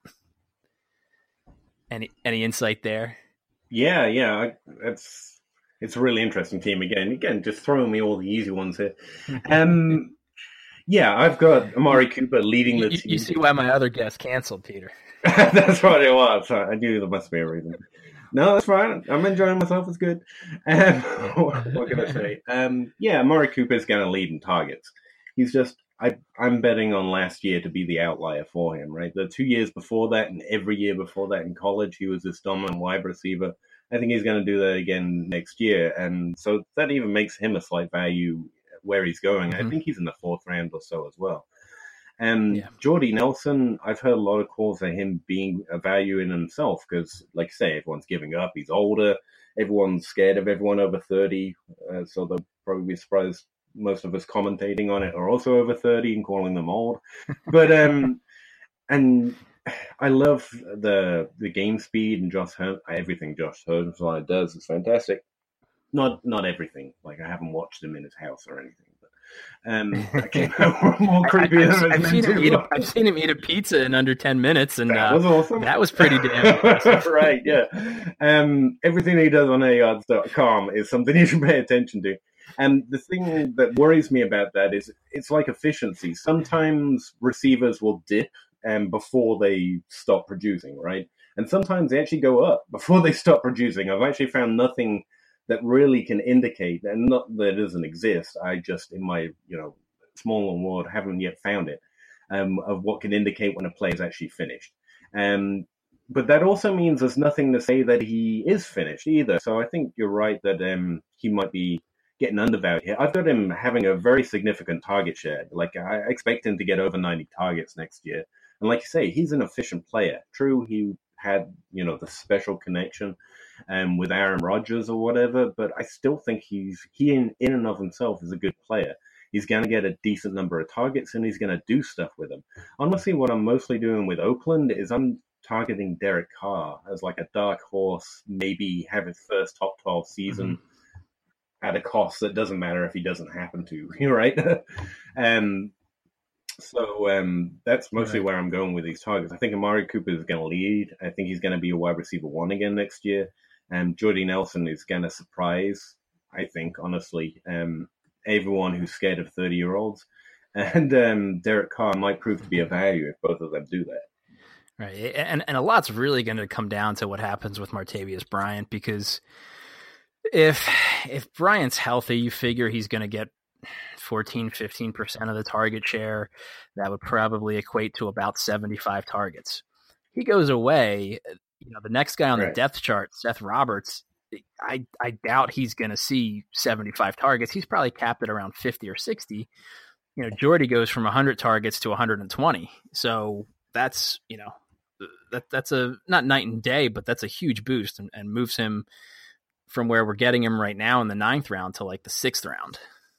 Any any insight there? Yeah, yeah, it's it's a really interesting team again. Again, just throwing me all the easy ones here. Um, yeah, I've got Amari Cooper leading the you, team. You see why my other guest canceled, Peter? That's what it was. I knew there must be a reason. No, that's fine. I'm enjoying myself. It's good. Um, what can I say? Um, yeah, Amari Cooper is going to lead in targets. He's just, I, I'm betting on last year to be the outlier for him, right? The two years before that and every year before that in college, he was this dominant wide receiver. I think he's going to do that again next year. And so that even makes him a slight value where he's going. Mm-hmm. I think he's in the fourth round or so as well. And yeah. Jordy Nelson, I've heard a lot of calls for him being a value in himself because, like I say, everyone's giving up. He's older. Everyone's scared of everyone over thirty. Uh, so they'll probably be surprised most of us commentating on it are also over thirty and calling them old. But, um, and I love the the game speed and Josh Herm- everything Josh Hermsmeyer does is fantastic. Not not everything. Like, I haven't watched him in his house or anything. Um, okay, more creepy I've, than I've, seen him eat a, I've seen him eat a pizza in under ten minutes, and that was uh, awesome. That was pretty damn impressive. Right, yeah. Um, everything he does on air yards dot com is something you should pay attention to. And the thing that worries me about that is it's like efficiency. Sometimes receivers will dip um, before they stop producing, right? And sometimes they actually go up before they stop producing. I've actually found nothing that really can indicate, and not that it doesn't exist, I just, in my, you know, small world, haven't yet found it, um, of what can indicate when a play is actually finished. Um, but that also means there's nothing to say that he is finished either. So I think you're right that um, he might be getting undervalued here. I've got him having a very significant target share. Like, I expect him to get over ninety targets next year. And like you say, he's an efficient player. True, he had, you know, the special connection um, with Aaron Rodgers or whatever, but I still think he's he in, in and of himself is a good player. He's going to get a decent number of targets, and he's going to do stuff with them. Honestly, what I'm mostly doing with Oakland is I'm targeting Derek Carr as like a dark horse, maybe have his first top twelve season mm-hmm. at a cost that doesn't matter if he doesn't happen to, right? um, so um, that's mostly right. where I'm going with these targets. I think Amari Cooper is going to lead. I think he's going to be a wide receiver one again next year. Um, Jordy Nelson is going to surprise, I think, honestly, um, everyone who's scared of thirty-year-olds. And um, Derek Carr might prove to be a value if both of them do that. Right, and and a lot's really going to come down to what happens with Martavius Bryant, because if if Bryant's healthy, you figure he's going to get fourteen, fifteen percent of the target share. That would probably equate to about seventy-five targets. He goes away, you know, the next guy on right. the depth chart, Seth Roberts, I, I doubt he's going to see seventy-five targets. He's probably capped at around fifty or sixty. You know, Jordy goes from one hundred targets to one hundred twenty. So that's, you know, that that's a not night and day, but that's a huge boost and, and moves him from where we're getting him right now in the ninth round to like the sixth round.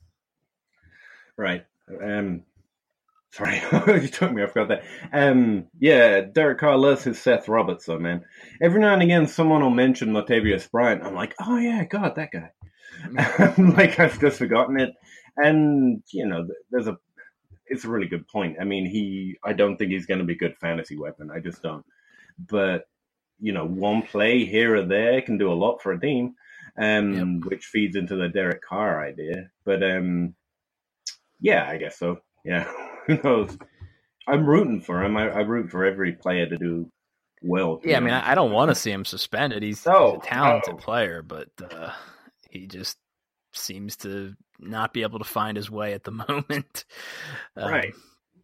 Right. Um, sorry, you took me. I forgot that. Um, yeah, Derek Carr loves his Seth Roberts, though, man. Every now and again, someone will mention Martavius Bryant. I'm like, oh yeah, God, that guy. Like I've just forgotten it. And you know, there's a. It's a really good point. I mean, he. I don't think he's going to be a good fantasy weapon. I just don't. But you know, one play here or there can do a lot for a team, um, yep. which feeds into the Derek Carr idea. But um, yeah, I guess so. Yeah, who knows? I'm rooting for him. I, I root for every player to do well. Yeah, know? I mean, I don't want to see him suspended. He's, oh, he's a talented oh. player, but uh, he just seems to not be able to find his way at the moment. Um, right.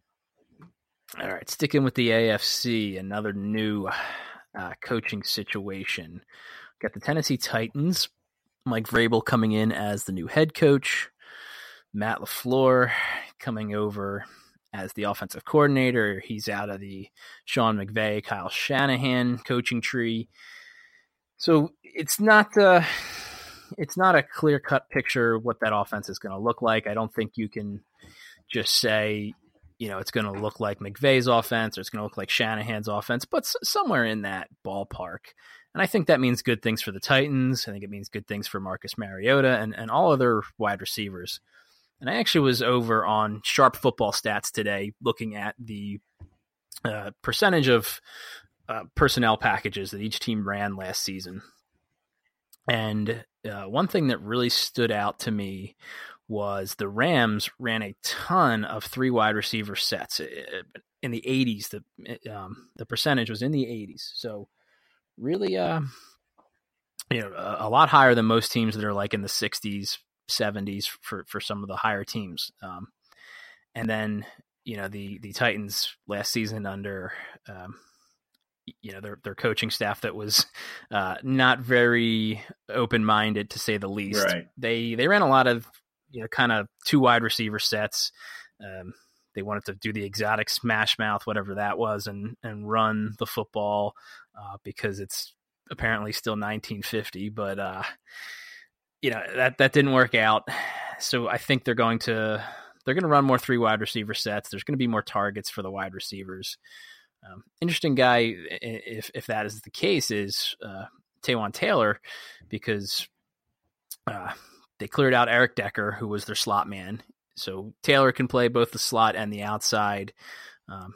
All right, sticking with the A F C, another new uh, coaching situation. Got the Tennessee Titans, Mike Vrabel coming in as the new head coach, Matt LaFleur coming over as the offensive coordinator. He's out of the Sean McVay, Kyle Shanahan coaching tree. So it's not uh, it's not a clear-cut picture of what that offense is going to look like. I don't think you can just say, you know, it's going to look like McVay's offense or it's going to look like Shanahan's offense, but s- somewhere in that ballpark. And I think that means good things for the Titans. I think it means good things for Marcus Mariota and, and all other wide receivers. And I actually was over on Sharp Football Stats today looking at the uh, percentage of uh, personnel packages that each team ran last season. And uh, one thing that really stood out to me was the Rams ran a ton of three wide receiver sets in the eighties. The um, the percentage was in the eighties. So really, uh, you know, a, a lot higher than most teams that are like in the sixties, seventies for, for some of the higher teams. Um, and then, you know, the, the Titans last season under, um, you know, their, their coaching staff that was uh, not very open-minded, to say the least. Right. They, they ran a lot of, you know, kind of two wide receiver sets. Um, they wanted to do the exotic smash mouth, whatever that was, and, and run the football uh, because it's apparently still nineteen fifty, but uh, you know, that, that didn't work out. So I think they're going to, they're going to run more three wide receiver sets. There's going to be more targets for the wide receivers. Um, interesting guy, if if that is the case, is uh, Taywan Taylor, because uh, they cleared out Eric Decker, who was their slot man. So Taylor can play both the slot and the outside. Um,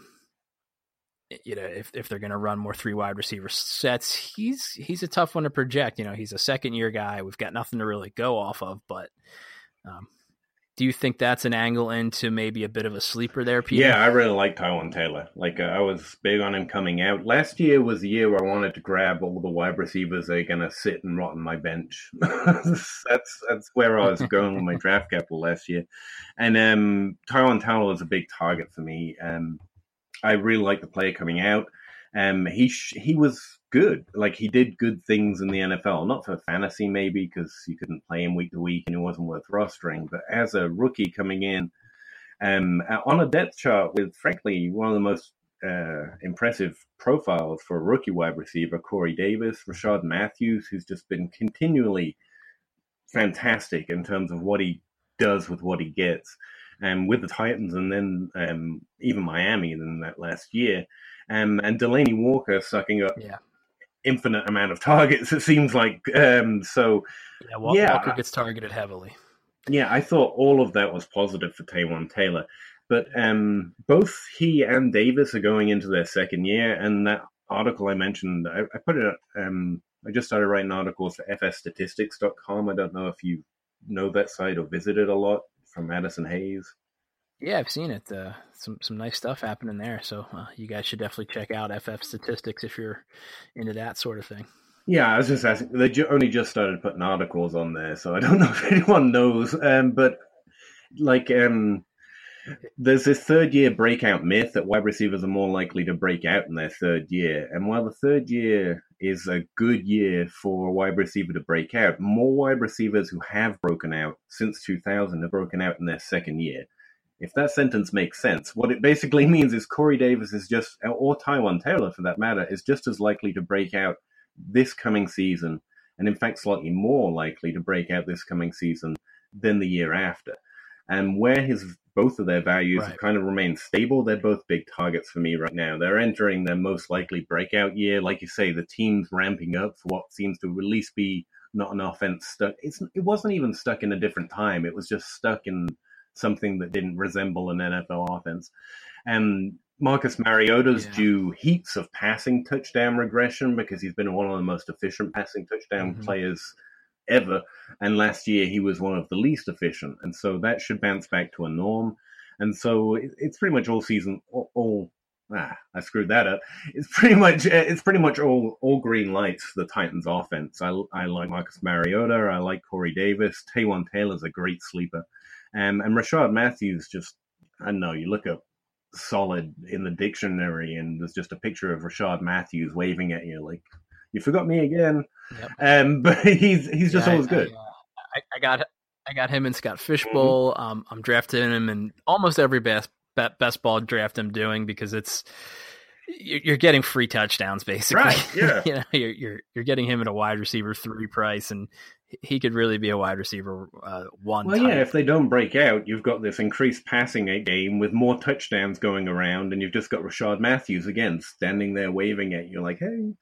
you know, if if they're going to run more three wide receiver sets, he's he's a tough one to project. You know, he's a second year guy. We've got nothing to really go off of. But um, do you think that's an angle into maybe a bit of a sleeper there, Peter? Yeah, I really like Taywan Taylor. Like uh, I was big on him coming out. Last year was the year where I wanted to grab all the wide receivers that are going to sit and rot on my bench. that's that's where I was going with my draft capital last year. And um, Taywan Taylor was a big target for me. Um, I really like the player coming out. Um, he sh- he was good. Like, he did good things in the N F L. Not for fantasy, maybe, because you couldn't play him week to week and he wasn't worth rostering. But as a rookie coming in um, on a depth chart with, frankly, one of the most uh, impressive profiles for a rookie wide receiver, Corey Davis, Rashad Matthews, who's just been continually fantastic in terms of what he does with what he gets. um, with the Titans and then um, even Miami in that last year. Um, and Delaney Walker sucking up yeah. infinite amount of targets, it seems like. Um, so, yeah, Walker, yeah, Walker gets targeted heavily. Yeah, I thought all of that was positive for Taywan Taylor. But um, both he and Davis are going into their second year, and that article I mentioned, I, I put it. Um, I just started writing articles for F S statistics dot com. I don't know if you know that site or visit it a lot, from Madison Hayes. Yeah, I've seen it. Uh, some some nice stuff happening there. So uh, you guys should definitely check out F F Statistics if you're into that sort of thing. Yeah, I was just asking. They ju- only just started putting articles on there, so I don't know if anyone knows. Um, but like, um, there's this third year breakout myth that wide receivers are more likely to break out in their third year. And while the third year is a good year for a wide receiver to break out, more wide receivers who have broken out since two thousand have broken out in their second year. If that sentence makes sense, what it basically means is Corey Davis is just, or Taywan Taylor for that matter, is just as likely to break out this coming season, and in fact slightly more likely to break out this coming season than the year after. And where his both of their values right. have kind of remained stable, they're both big targets for me right now. They're entering their most likely breakout year. Like you say, the team's ramping up for what seems to at least be not an offense stuck. It's, it wasn't even stuck in a different time. It was just stuck in something that didn't resemble an N F L offense. And Marcus Mariota's yeah. due heaps of passing touchdown regression because he's been one of the most efficient passing touchdown mm-hmm. players ever. And last year he was one of the least efficient. And so that should bounce back to a norm. And so it's pretty much all season, all, all ah, I screwed that up. It's pretty much, it's pretty much all, all green lights for the Titans offense. I, I like Marcus Mariota. I like Corey Davis. Taywan Taylor's a great sleeper. Um, and Rashard Matthews just, I don't know, you look up solid in the dictionary and there's just a picture of Rashard Matthews waving at you like, you forgot me again. Yep. Um, but he's he's just yeah, always I, good. I, uh, I, I got I got him in Scott Fishbowl. Mm-hmm. Um, I'm drafting him in almost every best best ball draft I'm doing because it's you're getting free touchdowns basically. Right? Yeah. you know, you're you're you're getting him at a wide receiver three price, and he could really be a wide receiver uh, one. Well, type. yeah, if they don't break out, you've got this increased passing game with more touchdowns going around, and you've just got Rashard Matthews again standing there waving at you like, "Hey,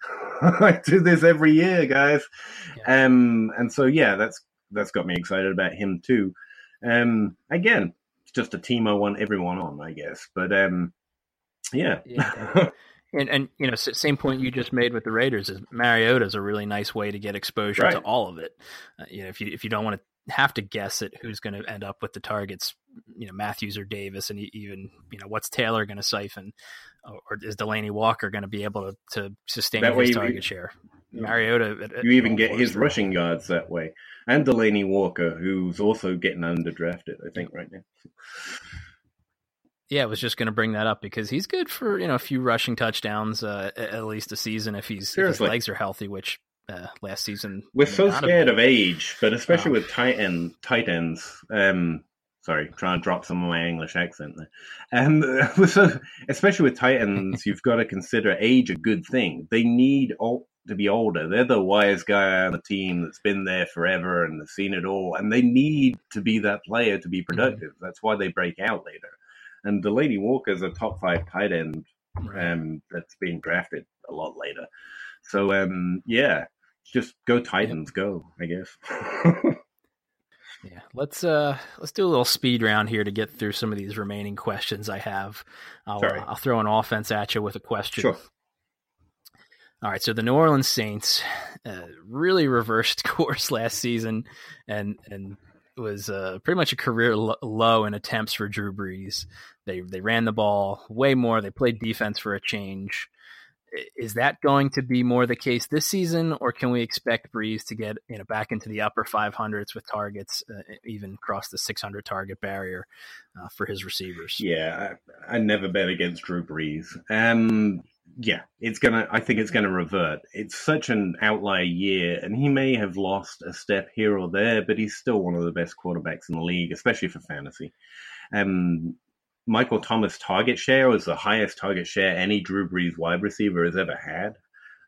I do this every year, guys." Yeah. Um, and so yeah, that's that's got me excited about him too. Um, again, it's just a team I want everyone on, I guess. But um, yeah. yeah. And, and you know, same point you just made with the Raiders is Mariota is a really nice way to get exposure right. to all of it. Uh, you know, if you if you don't want to have to guess at who's going to end up with the targets, you know, Matthews or Davis, and even you know, what's Taylor going to siphon, or is Delaney Walker going to be able to, to sustain that his target you, share? Yeah. Mariota, at, at you even get his rushing yards that way, and Delaney Walker, who's also getting underdrafted, I think, right now. Yeah, I was just going to bring that up because he's good for you know a few rushing touchdowns uh, at least a season if he's if his legs are healthy. Which uh, last season we're so scared of age, but especially um, with tight end tight ends. Um, sorry, trying to drop some of my English accent there. Um, so especially with tight ends, you've got to consider age a good thing. They need all, to be older. They're the wise guy on the team that's been there forever and has seen it all, and they need to be that player to be productive. Mm-hmm. That's why they break out later. And Delaney Walker's a top five tight end um, that's being drafted a lot later. So, um, yeah, just go Titans, yeah. go, I guess. yeah, let's uh, let's do a little speed round here to get through some of these remaining questions I have. I'll, uh, I'll throw an offense at you with a question. Sure. All right, so the New Orleans Saints uh, really reversed course last season and and was uh, pretty much a career lo- low in attempts for Drew Brees. They they ran the ball way more. They played defense for a change. Is that going to be more the case this season, or can we expect Brees to get you know back into the upper five hundreds with targets, uh, even cross the six hundred target barrier uh, for his receivers? Yeah, I, I never bet against Drew Brees. Um, yeah, it's gonna. I think it's gonna revert. It's such an outlier year, and he may have lost a step here or there, but he's still one of the best quarterbacks in the league, especially for fantasy. Um, Michael Thomas' target share was the highest target share any Drew Brees wide receiver has ever had.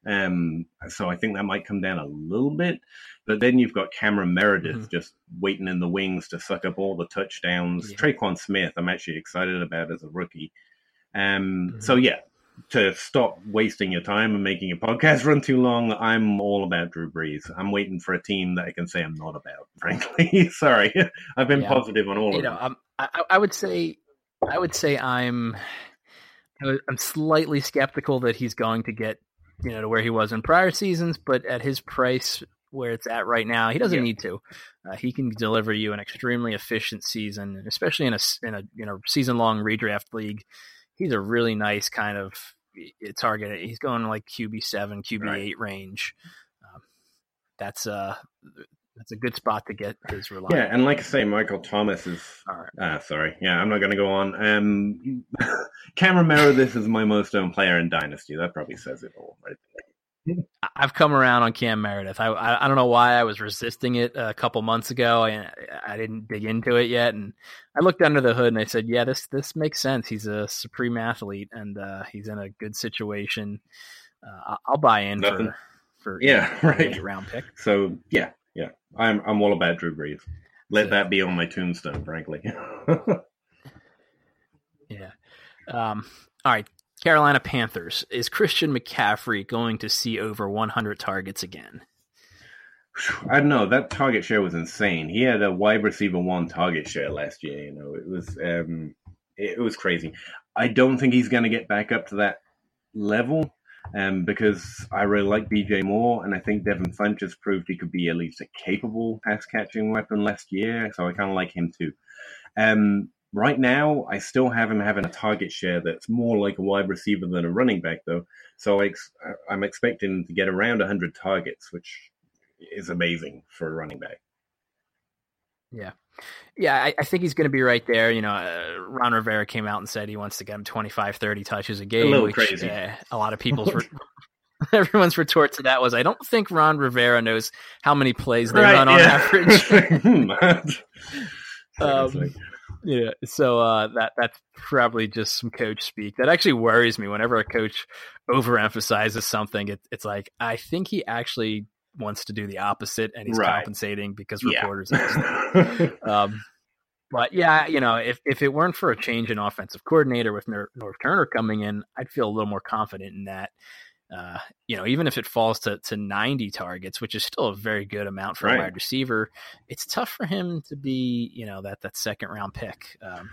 Um, so I think that might come down a little bit. But then you've got Cameron Meredith mm-hmm. just waiting in the wings to suck up all the touchdowns. Yeah. Traquan Smith, I'm actually excited about as a rookie. Um, mm-hmm. So, yeah, to stop wasting your time and making your podcast run too long, I'm all about Drew Brees. I'm waiting for a team that I can say I'm not about, frankly. Sorry. I've been yeah. positive on all you of know, them. Um, I, I would say, I would say I'm, I'm slightly skeptical that he's going to get, you know, to where he was in prior seasons, but at his price where it's at right now, he doesn't yeah. need to. Uh, he can deliver you an extremely efficient season, especially in a in a you know season long redraft league. He's a really nice kind of target. He's going like Q B seven, Q B eight right. range. Um, that's uh that's a good spot to get his reliance. Yeah, and like I say, Michael Thomas is. Right. Ah, sorry. Yeah, I'm not going to go on. Um, Cameron Meredith is my most owned player in Dynasty. That probably says it all, right there. I've come around on Cam Meredith. I, I I don't know why I was resisting it a couple months ago. I I didn't dig into it yet, and I looked under the hood and I said, yeah, this this makes sense. He's a supreme athlete, and uh, he's in a good situation. Uh, I'll buy in Nothing. for for yeah, you know, right. a round pick. So yeah, yeah, I'm I'm all about Drew Brees. Let so, that be on my tombstone, frankly. yeah. Um. All right. Carolina Panthers. Is Christian McCaffrey going to see over one hundred targets again? I don't know. That target share was insane. He had a wide receiver one target share last year. You know, it was um, it was crazy. I don't think he's going to get back up to that level um, because I really like D J Moore, and I think Devin Funchess proved he could be at least a capable pass catching weapon last year. So I kind of like him too. Um, Right now, I still have him having a target share that's more like a wide receiver than a running back, though. So I ex- I'm expecting to get around one hundred targets, which is amazing for a running back. Yeah. Yeah, I, I think he's going to be right there. You know, uh, Ron Rivera came out and said he wants to get him twenty-five, thirty touches a game. A little which, crazy. Uh, a lot of people's... Re- everyone's retort to that was, I don't think Ron Rivera knows how many plays they right, run yeah. on average. um, Yeah, so uh, that that's probably just some coach speak. That actually worries me. Whenever a coach overemphasizes something, it, it's like, I think he actually wants to do the opposite, and he's right. compensating because reporters yeah. ask him. um, but yeah, you know, if, if it weren't for a change in offensive coordinator with North Turner coming in, I'd feel a little more confident in that. Uh, you know, even if it falls to, to ninety targets, which is still a very good amount for right. a wide receiver, it's tough for him to be, you know, that, that second round pick, um,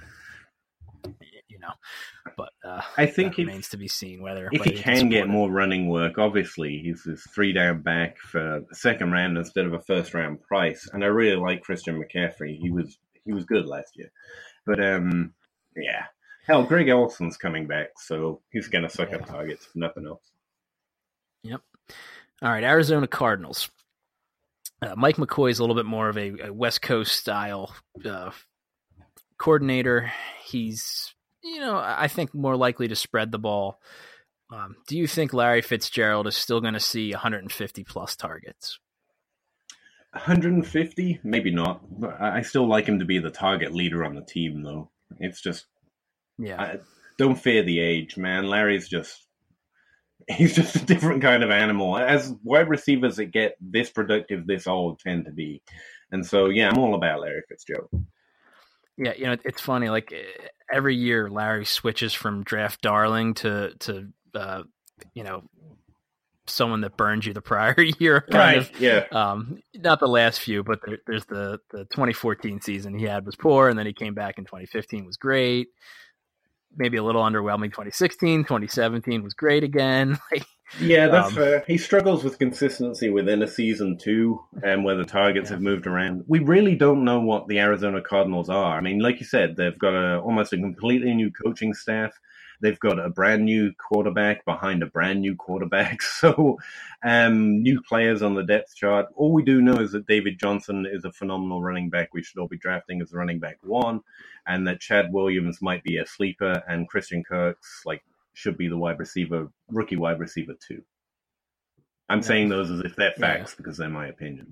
you know, but uh, I think that remains to be seen whether if whether he can get more running work. Obviously, he's this three down back for the second round instead of a first round price, and I really like Christian McCaffrey. He was he was good last year, but um, yeah, hell, Greg Olson's coming back, so he's going to suck yeah. up targets if nothing else. Yep. All right, Arizona Cardinals. Uh, Mike McCoy is a little bit more of a, a West Coast style uh, coordinator. He's, you know, I think more likely to spread the ball. Um, do you think Larry Fitzgerald is still going to see one hundred fifty plus targets? one hundred fifty? Maybe not. But I still like him to be the target leader on the team, though. It's just, yeah. I, don't fear the age, man. Larry's just... He's just a different kind of animal. As wide receivers that get this productive, this old tend to be. And so, yeah, I'm all about Larry Fitzgerald. Yeah, you know, it's funny. Like every year, Larry switches from draft darling to, to uh, you know, someone that burned you the prior year. Kind right, of. yeah. Um, not the last few, but there, there's the, the twenty fourteen season he had was poor, and then he came back in twenty fifteen was great. Maybe a little underwhelming. twenty sixteen, twenty seventeen was great again. Like, yeah, that's um, fair. He struggles with consistency within a season too, and where the targets yeah. have moved around. We really don't know what the Arizona Cardinals are. I mean, like you said, they've got a, almost a completely new coaching staff. They've got a brand new quarterback behind a brand new quarterback. So um, new players on the depth chart. All we do know is that David Johnson is a phenomenal running back. We should all be drafting as running back one. And that Chad Williams might be a sleeper. And Christian Kirk's like should be the wide receiver, rookie wide receiver two. I'm yeah. saying those as if they're facts yeah. because they're my opinions.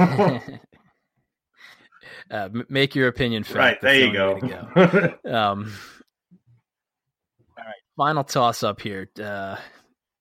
uh, make your opinion fact. Right, there you go. go. um, All right, final toss up here. Uh,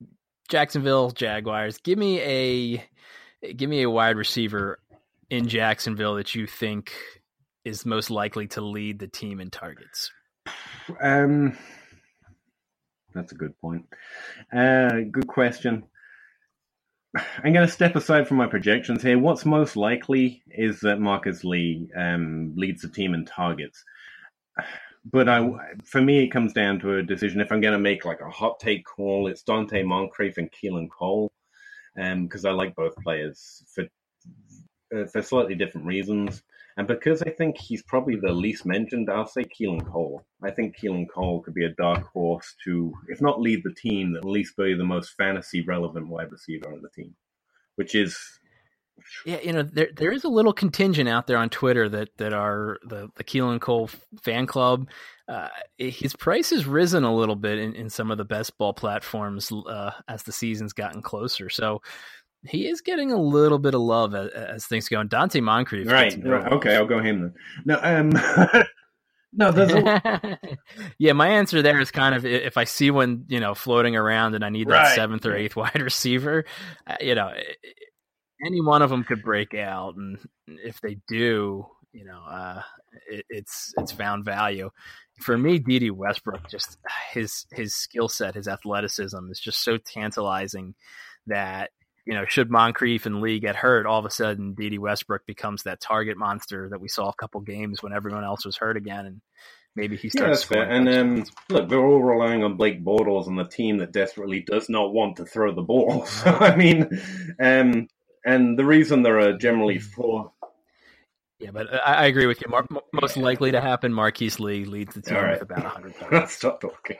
Jacksonville Jaguars. Give me a give me a wide receiver in Jacksonville that you think is most likely to lead the team in targets. Um, that's a good point. Uh, good question. I'm going to step aside from my projections here. What's most likely is that Marcus Lee um, leads the team in targets. But I, for me, it comes down to a decision. If I'm going to make like a hot take call, it's Donte Moncrief and Keelan Cole, because um, I like both players for uh, for slightly different reasons. And because I think he's probably the least mentioned, I'll say Keelan Cole. I think Keelan Cole could be a dark horse to, if not lead the team, then at least be the most fantasy relevant wide receiver on the team, which is... Yeah, you know, there there is a little contingent out there on Twitter that, that are the, the Keelan Cole fan club. Uh, his price has risen a little bit in, in some of the best ball platforms uh, as the season's gotten closer. So he is getting a little bit of love as, as things go. And Donte Moncrief. Right, right. Okay, I'll go him then. No, um, no, there's a... yeah, my answer there is kind of if I see one, you know, floating around and I need that right. seventh or eighth wide receiver, uh, you know, it, any one of them could break out, and if they do, you know, uh, it, it's it's found value. For me, Dede Westbrook, just his his skill set, his athleticism is just so tantalizing that, you know, should Moncrief and Lee get hurt, all of a sudden Dede Westbrook becomes that target monster that we saw a couple games when everyone else was hurt again, and maybe he starts. Yeah, that's fair. And um, look, they're all relying on Blake Bortles and the team that desperately does not want to throw the ball. So I mean, um. And the reason there are generally four... Yeah, but I, I agree with you. Mar- most likely to happen, Marquise Lee leads the team right. with about one hundred points. Stop talking.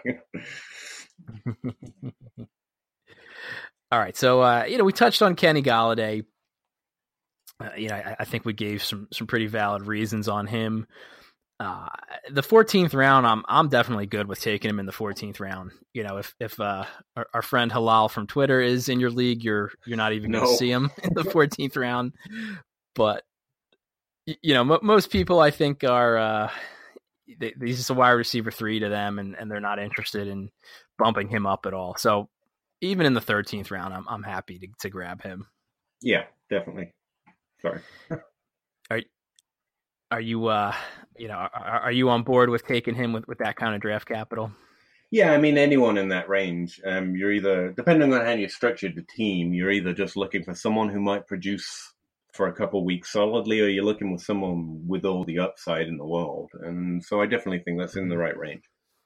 All right, so, uh, you know, we touched on Kenny Golladay. Uh, you know, I, I think we gave some some pretty valid reasons on him. Uh, the fourteenth round, I'm I'm definitely good with taking him in the fourteenth round. You know, if if uh, our, our friend Halal from Twitter is in your league, you're you're not even no. going to see him in the fourteenth round. But you know, m- most people I think are uh, they, he's just a wide receiver three to them, and, and they're not interested in bumping him up at all. So even in the thirteenth round, I'm I'm happy to to grab him. Yeah, definitely. Sorry. Are are you uh you know are, are you on board with taking him with, with that kind of draft capital? Yeah, I mean anyone in that range. Um, you're either, depending on how you structured the team, you're either just looking for someone who might produce for a couple of weeks solidly, or you're looking with someone with all the upside in the world. And so I definitely think that's in the right range.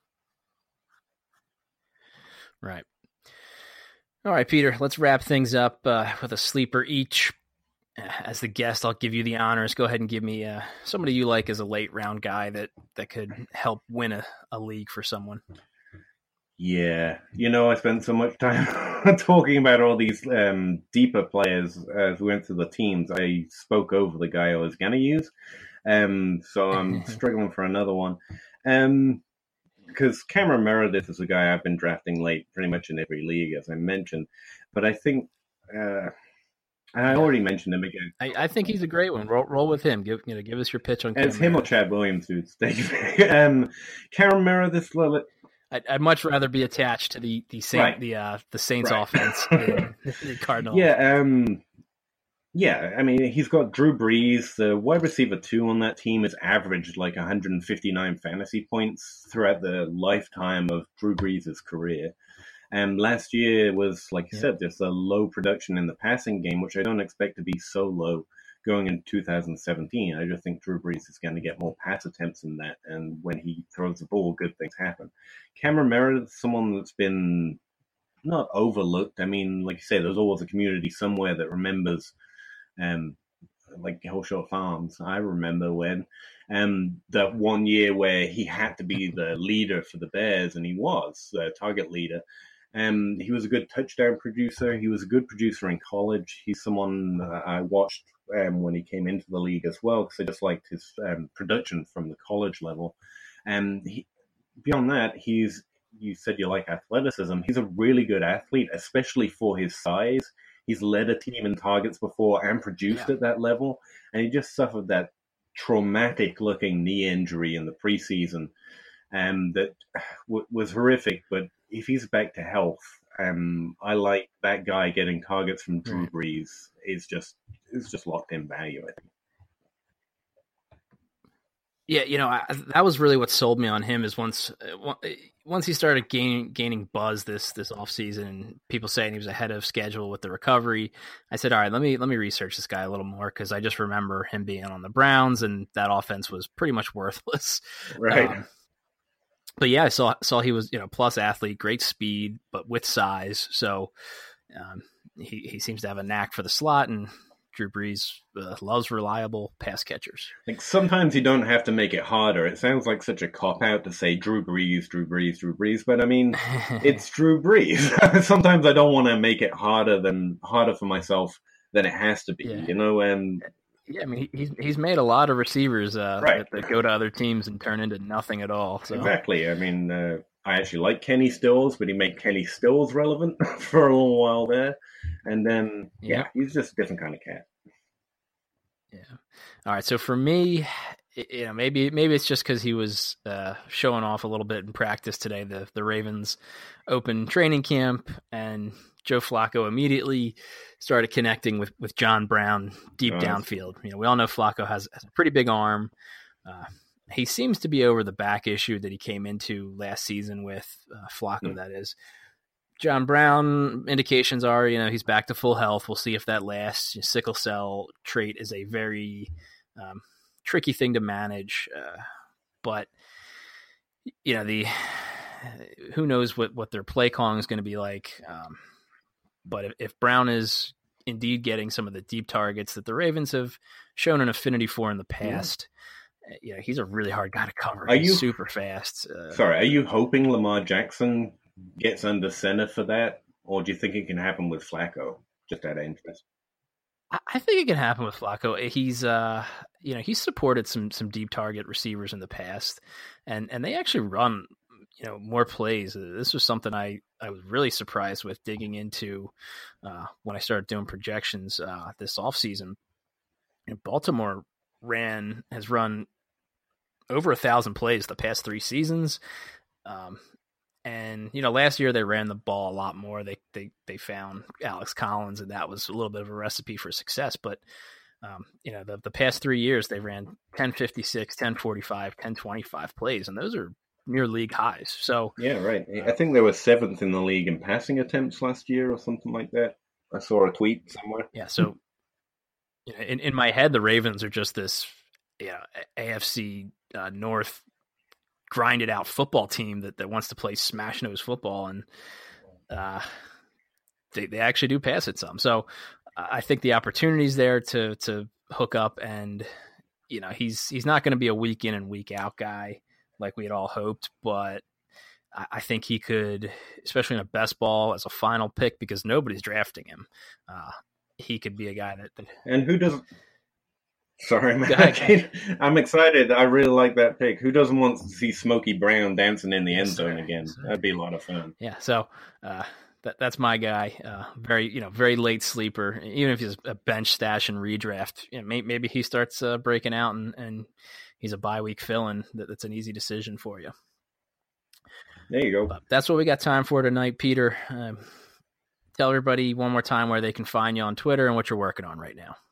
Right. All right, Peter, let's wrap things up uh, with a sleeper each. As the guest, I'll give you the honors. Go ahead and give me uh, somebody you like as a late round guy that, that could help win a, a league for someone. Yeah. You know, I spent so much time talking about all these um, deeper players as we went through the teams. I spoke over the guy I was going to use. Um, so I'm struggling for another one. Um, because Cameron Meredith is a guy I've been drafting late pretty much in every league, as I mentioned. But I think... Uh, And I already mentioned him again. I, I think he's a great one. Roll, roll with him. Give you know, give us your pitch on. It's him or Chad Williams, dude. um, Cameron Meredith. I'd, I'd much rather be attached to the the Saint, right. the uh, the Saints right. offense than the Cardinals. Yeah, um, yeah. I mean, he's got Drew Brees. The wide receiver two on that team has averaged like one hundred fifty-nine fantasy points throughout the lifetime of Drew Brees' career. And um, last year was, like you yeah. said, just a low production in the passing game, which I don't expect to be so low going into two thousand seventeen. I just think Drew Brees is going to get more pass attempts than that. And when he throws the ball, good things happen. Cameron Meredith, someone that's been not overlooked. I mean, like you say, there's always a community somewhere that remembers, um, like Hillshore Farms. I remember when um, that one year where he had to be the leader for the Bears, and he was the target leader. Um, he was a good touchdown producer. He was a good producer in college. He's someone uh, I watched um, when he came into the league as well, because I just liked his um, production from the college level. And he, beyond that, he's, you said you like athleticism. He's a really good athlete, especially for his size. He's led a team in targets before and produced yeah. at that level. And he just suffered that traumatic-looking knee injury in the preseason um, that w- was horrific, but if he's back to health, Um, I like that guy getting targets from Drew Brees is just is just locked in value, I think. Yeah, you know, I, that was really what sold me on him is once once he started gaining gaining buzz this this offseason and people saying he was ahead of schedule with the recovery. I said, all right, let me let me research this guy a little more because I just remember him being on the Browns and that offense was pretty much worthless. Right. Um, but yeah, I saw saw he was, you know, plus athlete, great speed, but with size. So um, he he seems to have a knack for the slot, and Drew Brees uh, loves reliable pass catchers. Like sometimes you don't have to make it harder. It sounds like such a cop-out to say Drew Brees, Drew Brees, Drew Brees, but I mean, it's Drew Brees. Sometimes I don't want to make it harder than harder for myself than it has to be, Yeah. you know? And yeah, I mean, he's he's made a lot of receivers uh, right. that, that go to other teams and turn into nothing at all. So. Exactly. I mean, uh, I actually like Kenny Stills, but he made Kenny Stills relevant for a little while there. And then, yeah, Yeah. he's just a different kind of cat. Yeah. All right. So for me, you know, maybe maybe it's just because he was uh, showing off a little bit in practice today. The the Ravens open training camp, and Joe Flacco immediately started connecting with, with John Brown deep Nice. downfield. You know, we all know Flacco has, has a pretty big arm. Uh, he seems to be over the back issue that he came into last season with uh, Flacco. Mm. That is. John Brown, indications are, you know, he's back to full health. We'll see if that lasts. Sickle cell trait is a very um, tricky thing to manage. Uh, but, you know, the who knows what, what their play calling is going to be like. Um, but if, if Brown is indeed getting some of the deep targets that the Ravens have shown an affinity for in the past, yeah, you know, he's a really hard guy to cover. Are he's you, super fast. Uh, sorry, are you hoping Lamar Jackson gets under center for that, or do you think it can happen with Flacco? Just out of interest. I think it can happen with Flacco. He's, uh, you know, he's supported some some deep target receivers in the past, and and they actually run, you know, more plays. This was something I I was really surprised with digging into uh, when I started doing projections uh, this offseason. You know, Baltimore ran has run over a thousand plays the past three seasons. Um, And, you know, last year they ran the ball a lot more. They they they found Alex Collins, and that was a little bit of a recipe for success. But, um, you know, the, the past three years they ran ten fifty-six, ten forty-five, ten twenty-five plays, and those are near league highs. So yeah, right. I think they were seventh in the league in passing attempts last year or something like that. I saw a tweet somewhere. Yeah, so you know, in, in my head, the Ravens are just this, you know, A F C uh, North grinded out football team that, that wants to play smash nose football, and uh, they they actually do pass it some. So uh, I think the opportunity's there to to hook up, and you know he's he's not going to be a week in and week out guy like we had all hoped, but I, I think he could, especially in a best ball as a final pick because nobody's drafting him. Uh, he could be a guy that, that and who doesn't. Sorry, man. I'm excited. I really like that pick. Who doesn't want to see Smokey Brown dancing in the end zone again? That'd be a lot of fun. Yeah, so uh, that that's my guy. Uh, very, you know, very late sleeper. Even if he's a bench stash and redraft, you know, maybe, maybe he starts uh, breaking out and, and he's a bye week fill-in. That, that's an easy decision for you. There you go. But that's what we got time for tonight, Peter. Um, tell everybody one more time where they can find you on Twitter and what you're working on right now.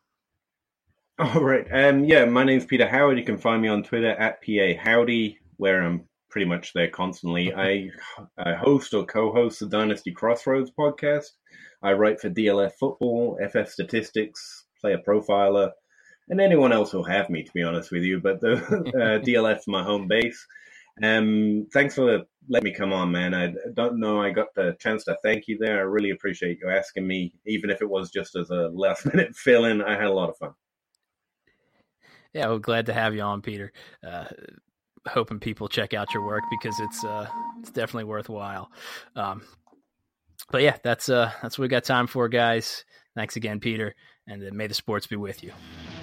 All right. Um, yeah, my name's Peter Howard. You can find me on Twitter at P A Howdy, where I'm pretty much there constantly. I, I host or co-host the Dynasty Crossroads podcast. I write for D L F Football, F F Statistics, Player Profiler, and anyone else will have me, to be honest with you. But the uh, D L F's my home base. Um, thanks for letting me come on, man. I don't know I got the chance to thank you there. I really appreciate you asking me, even if it was just as a last-minute fill-in. I had a lot of fun. Yeah, well, glad to have you on, Peter. Uh, hoping people check out your work because it's uh, it's definitely worthwhile. Um, but yeah, that's uh, that's what we got time for, guys. Thanks again, Peter, and uh, may the sports be with you.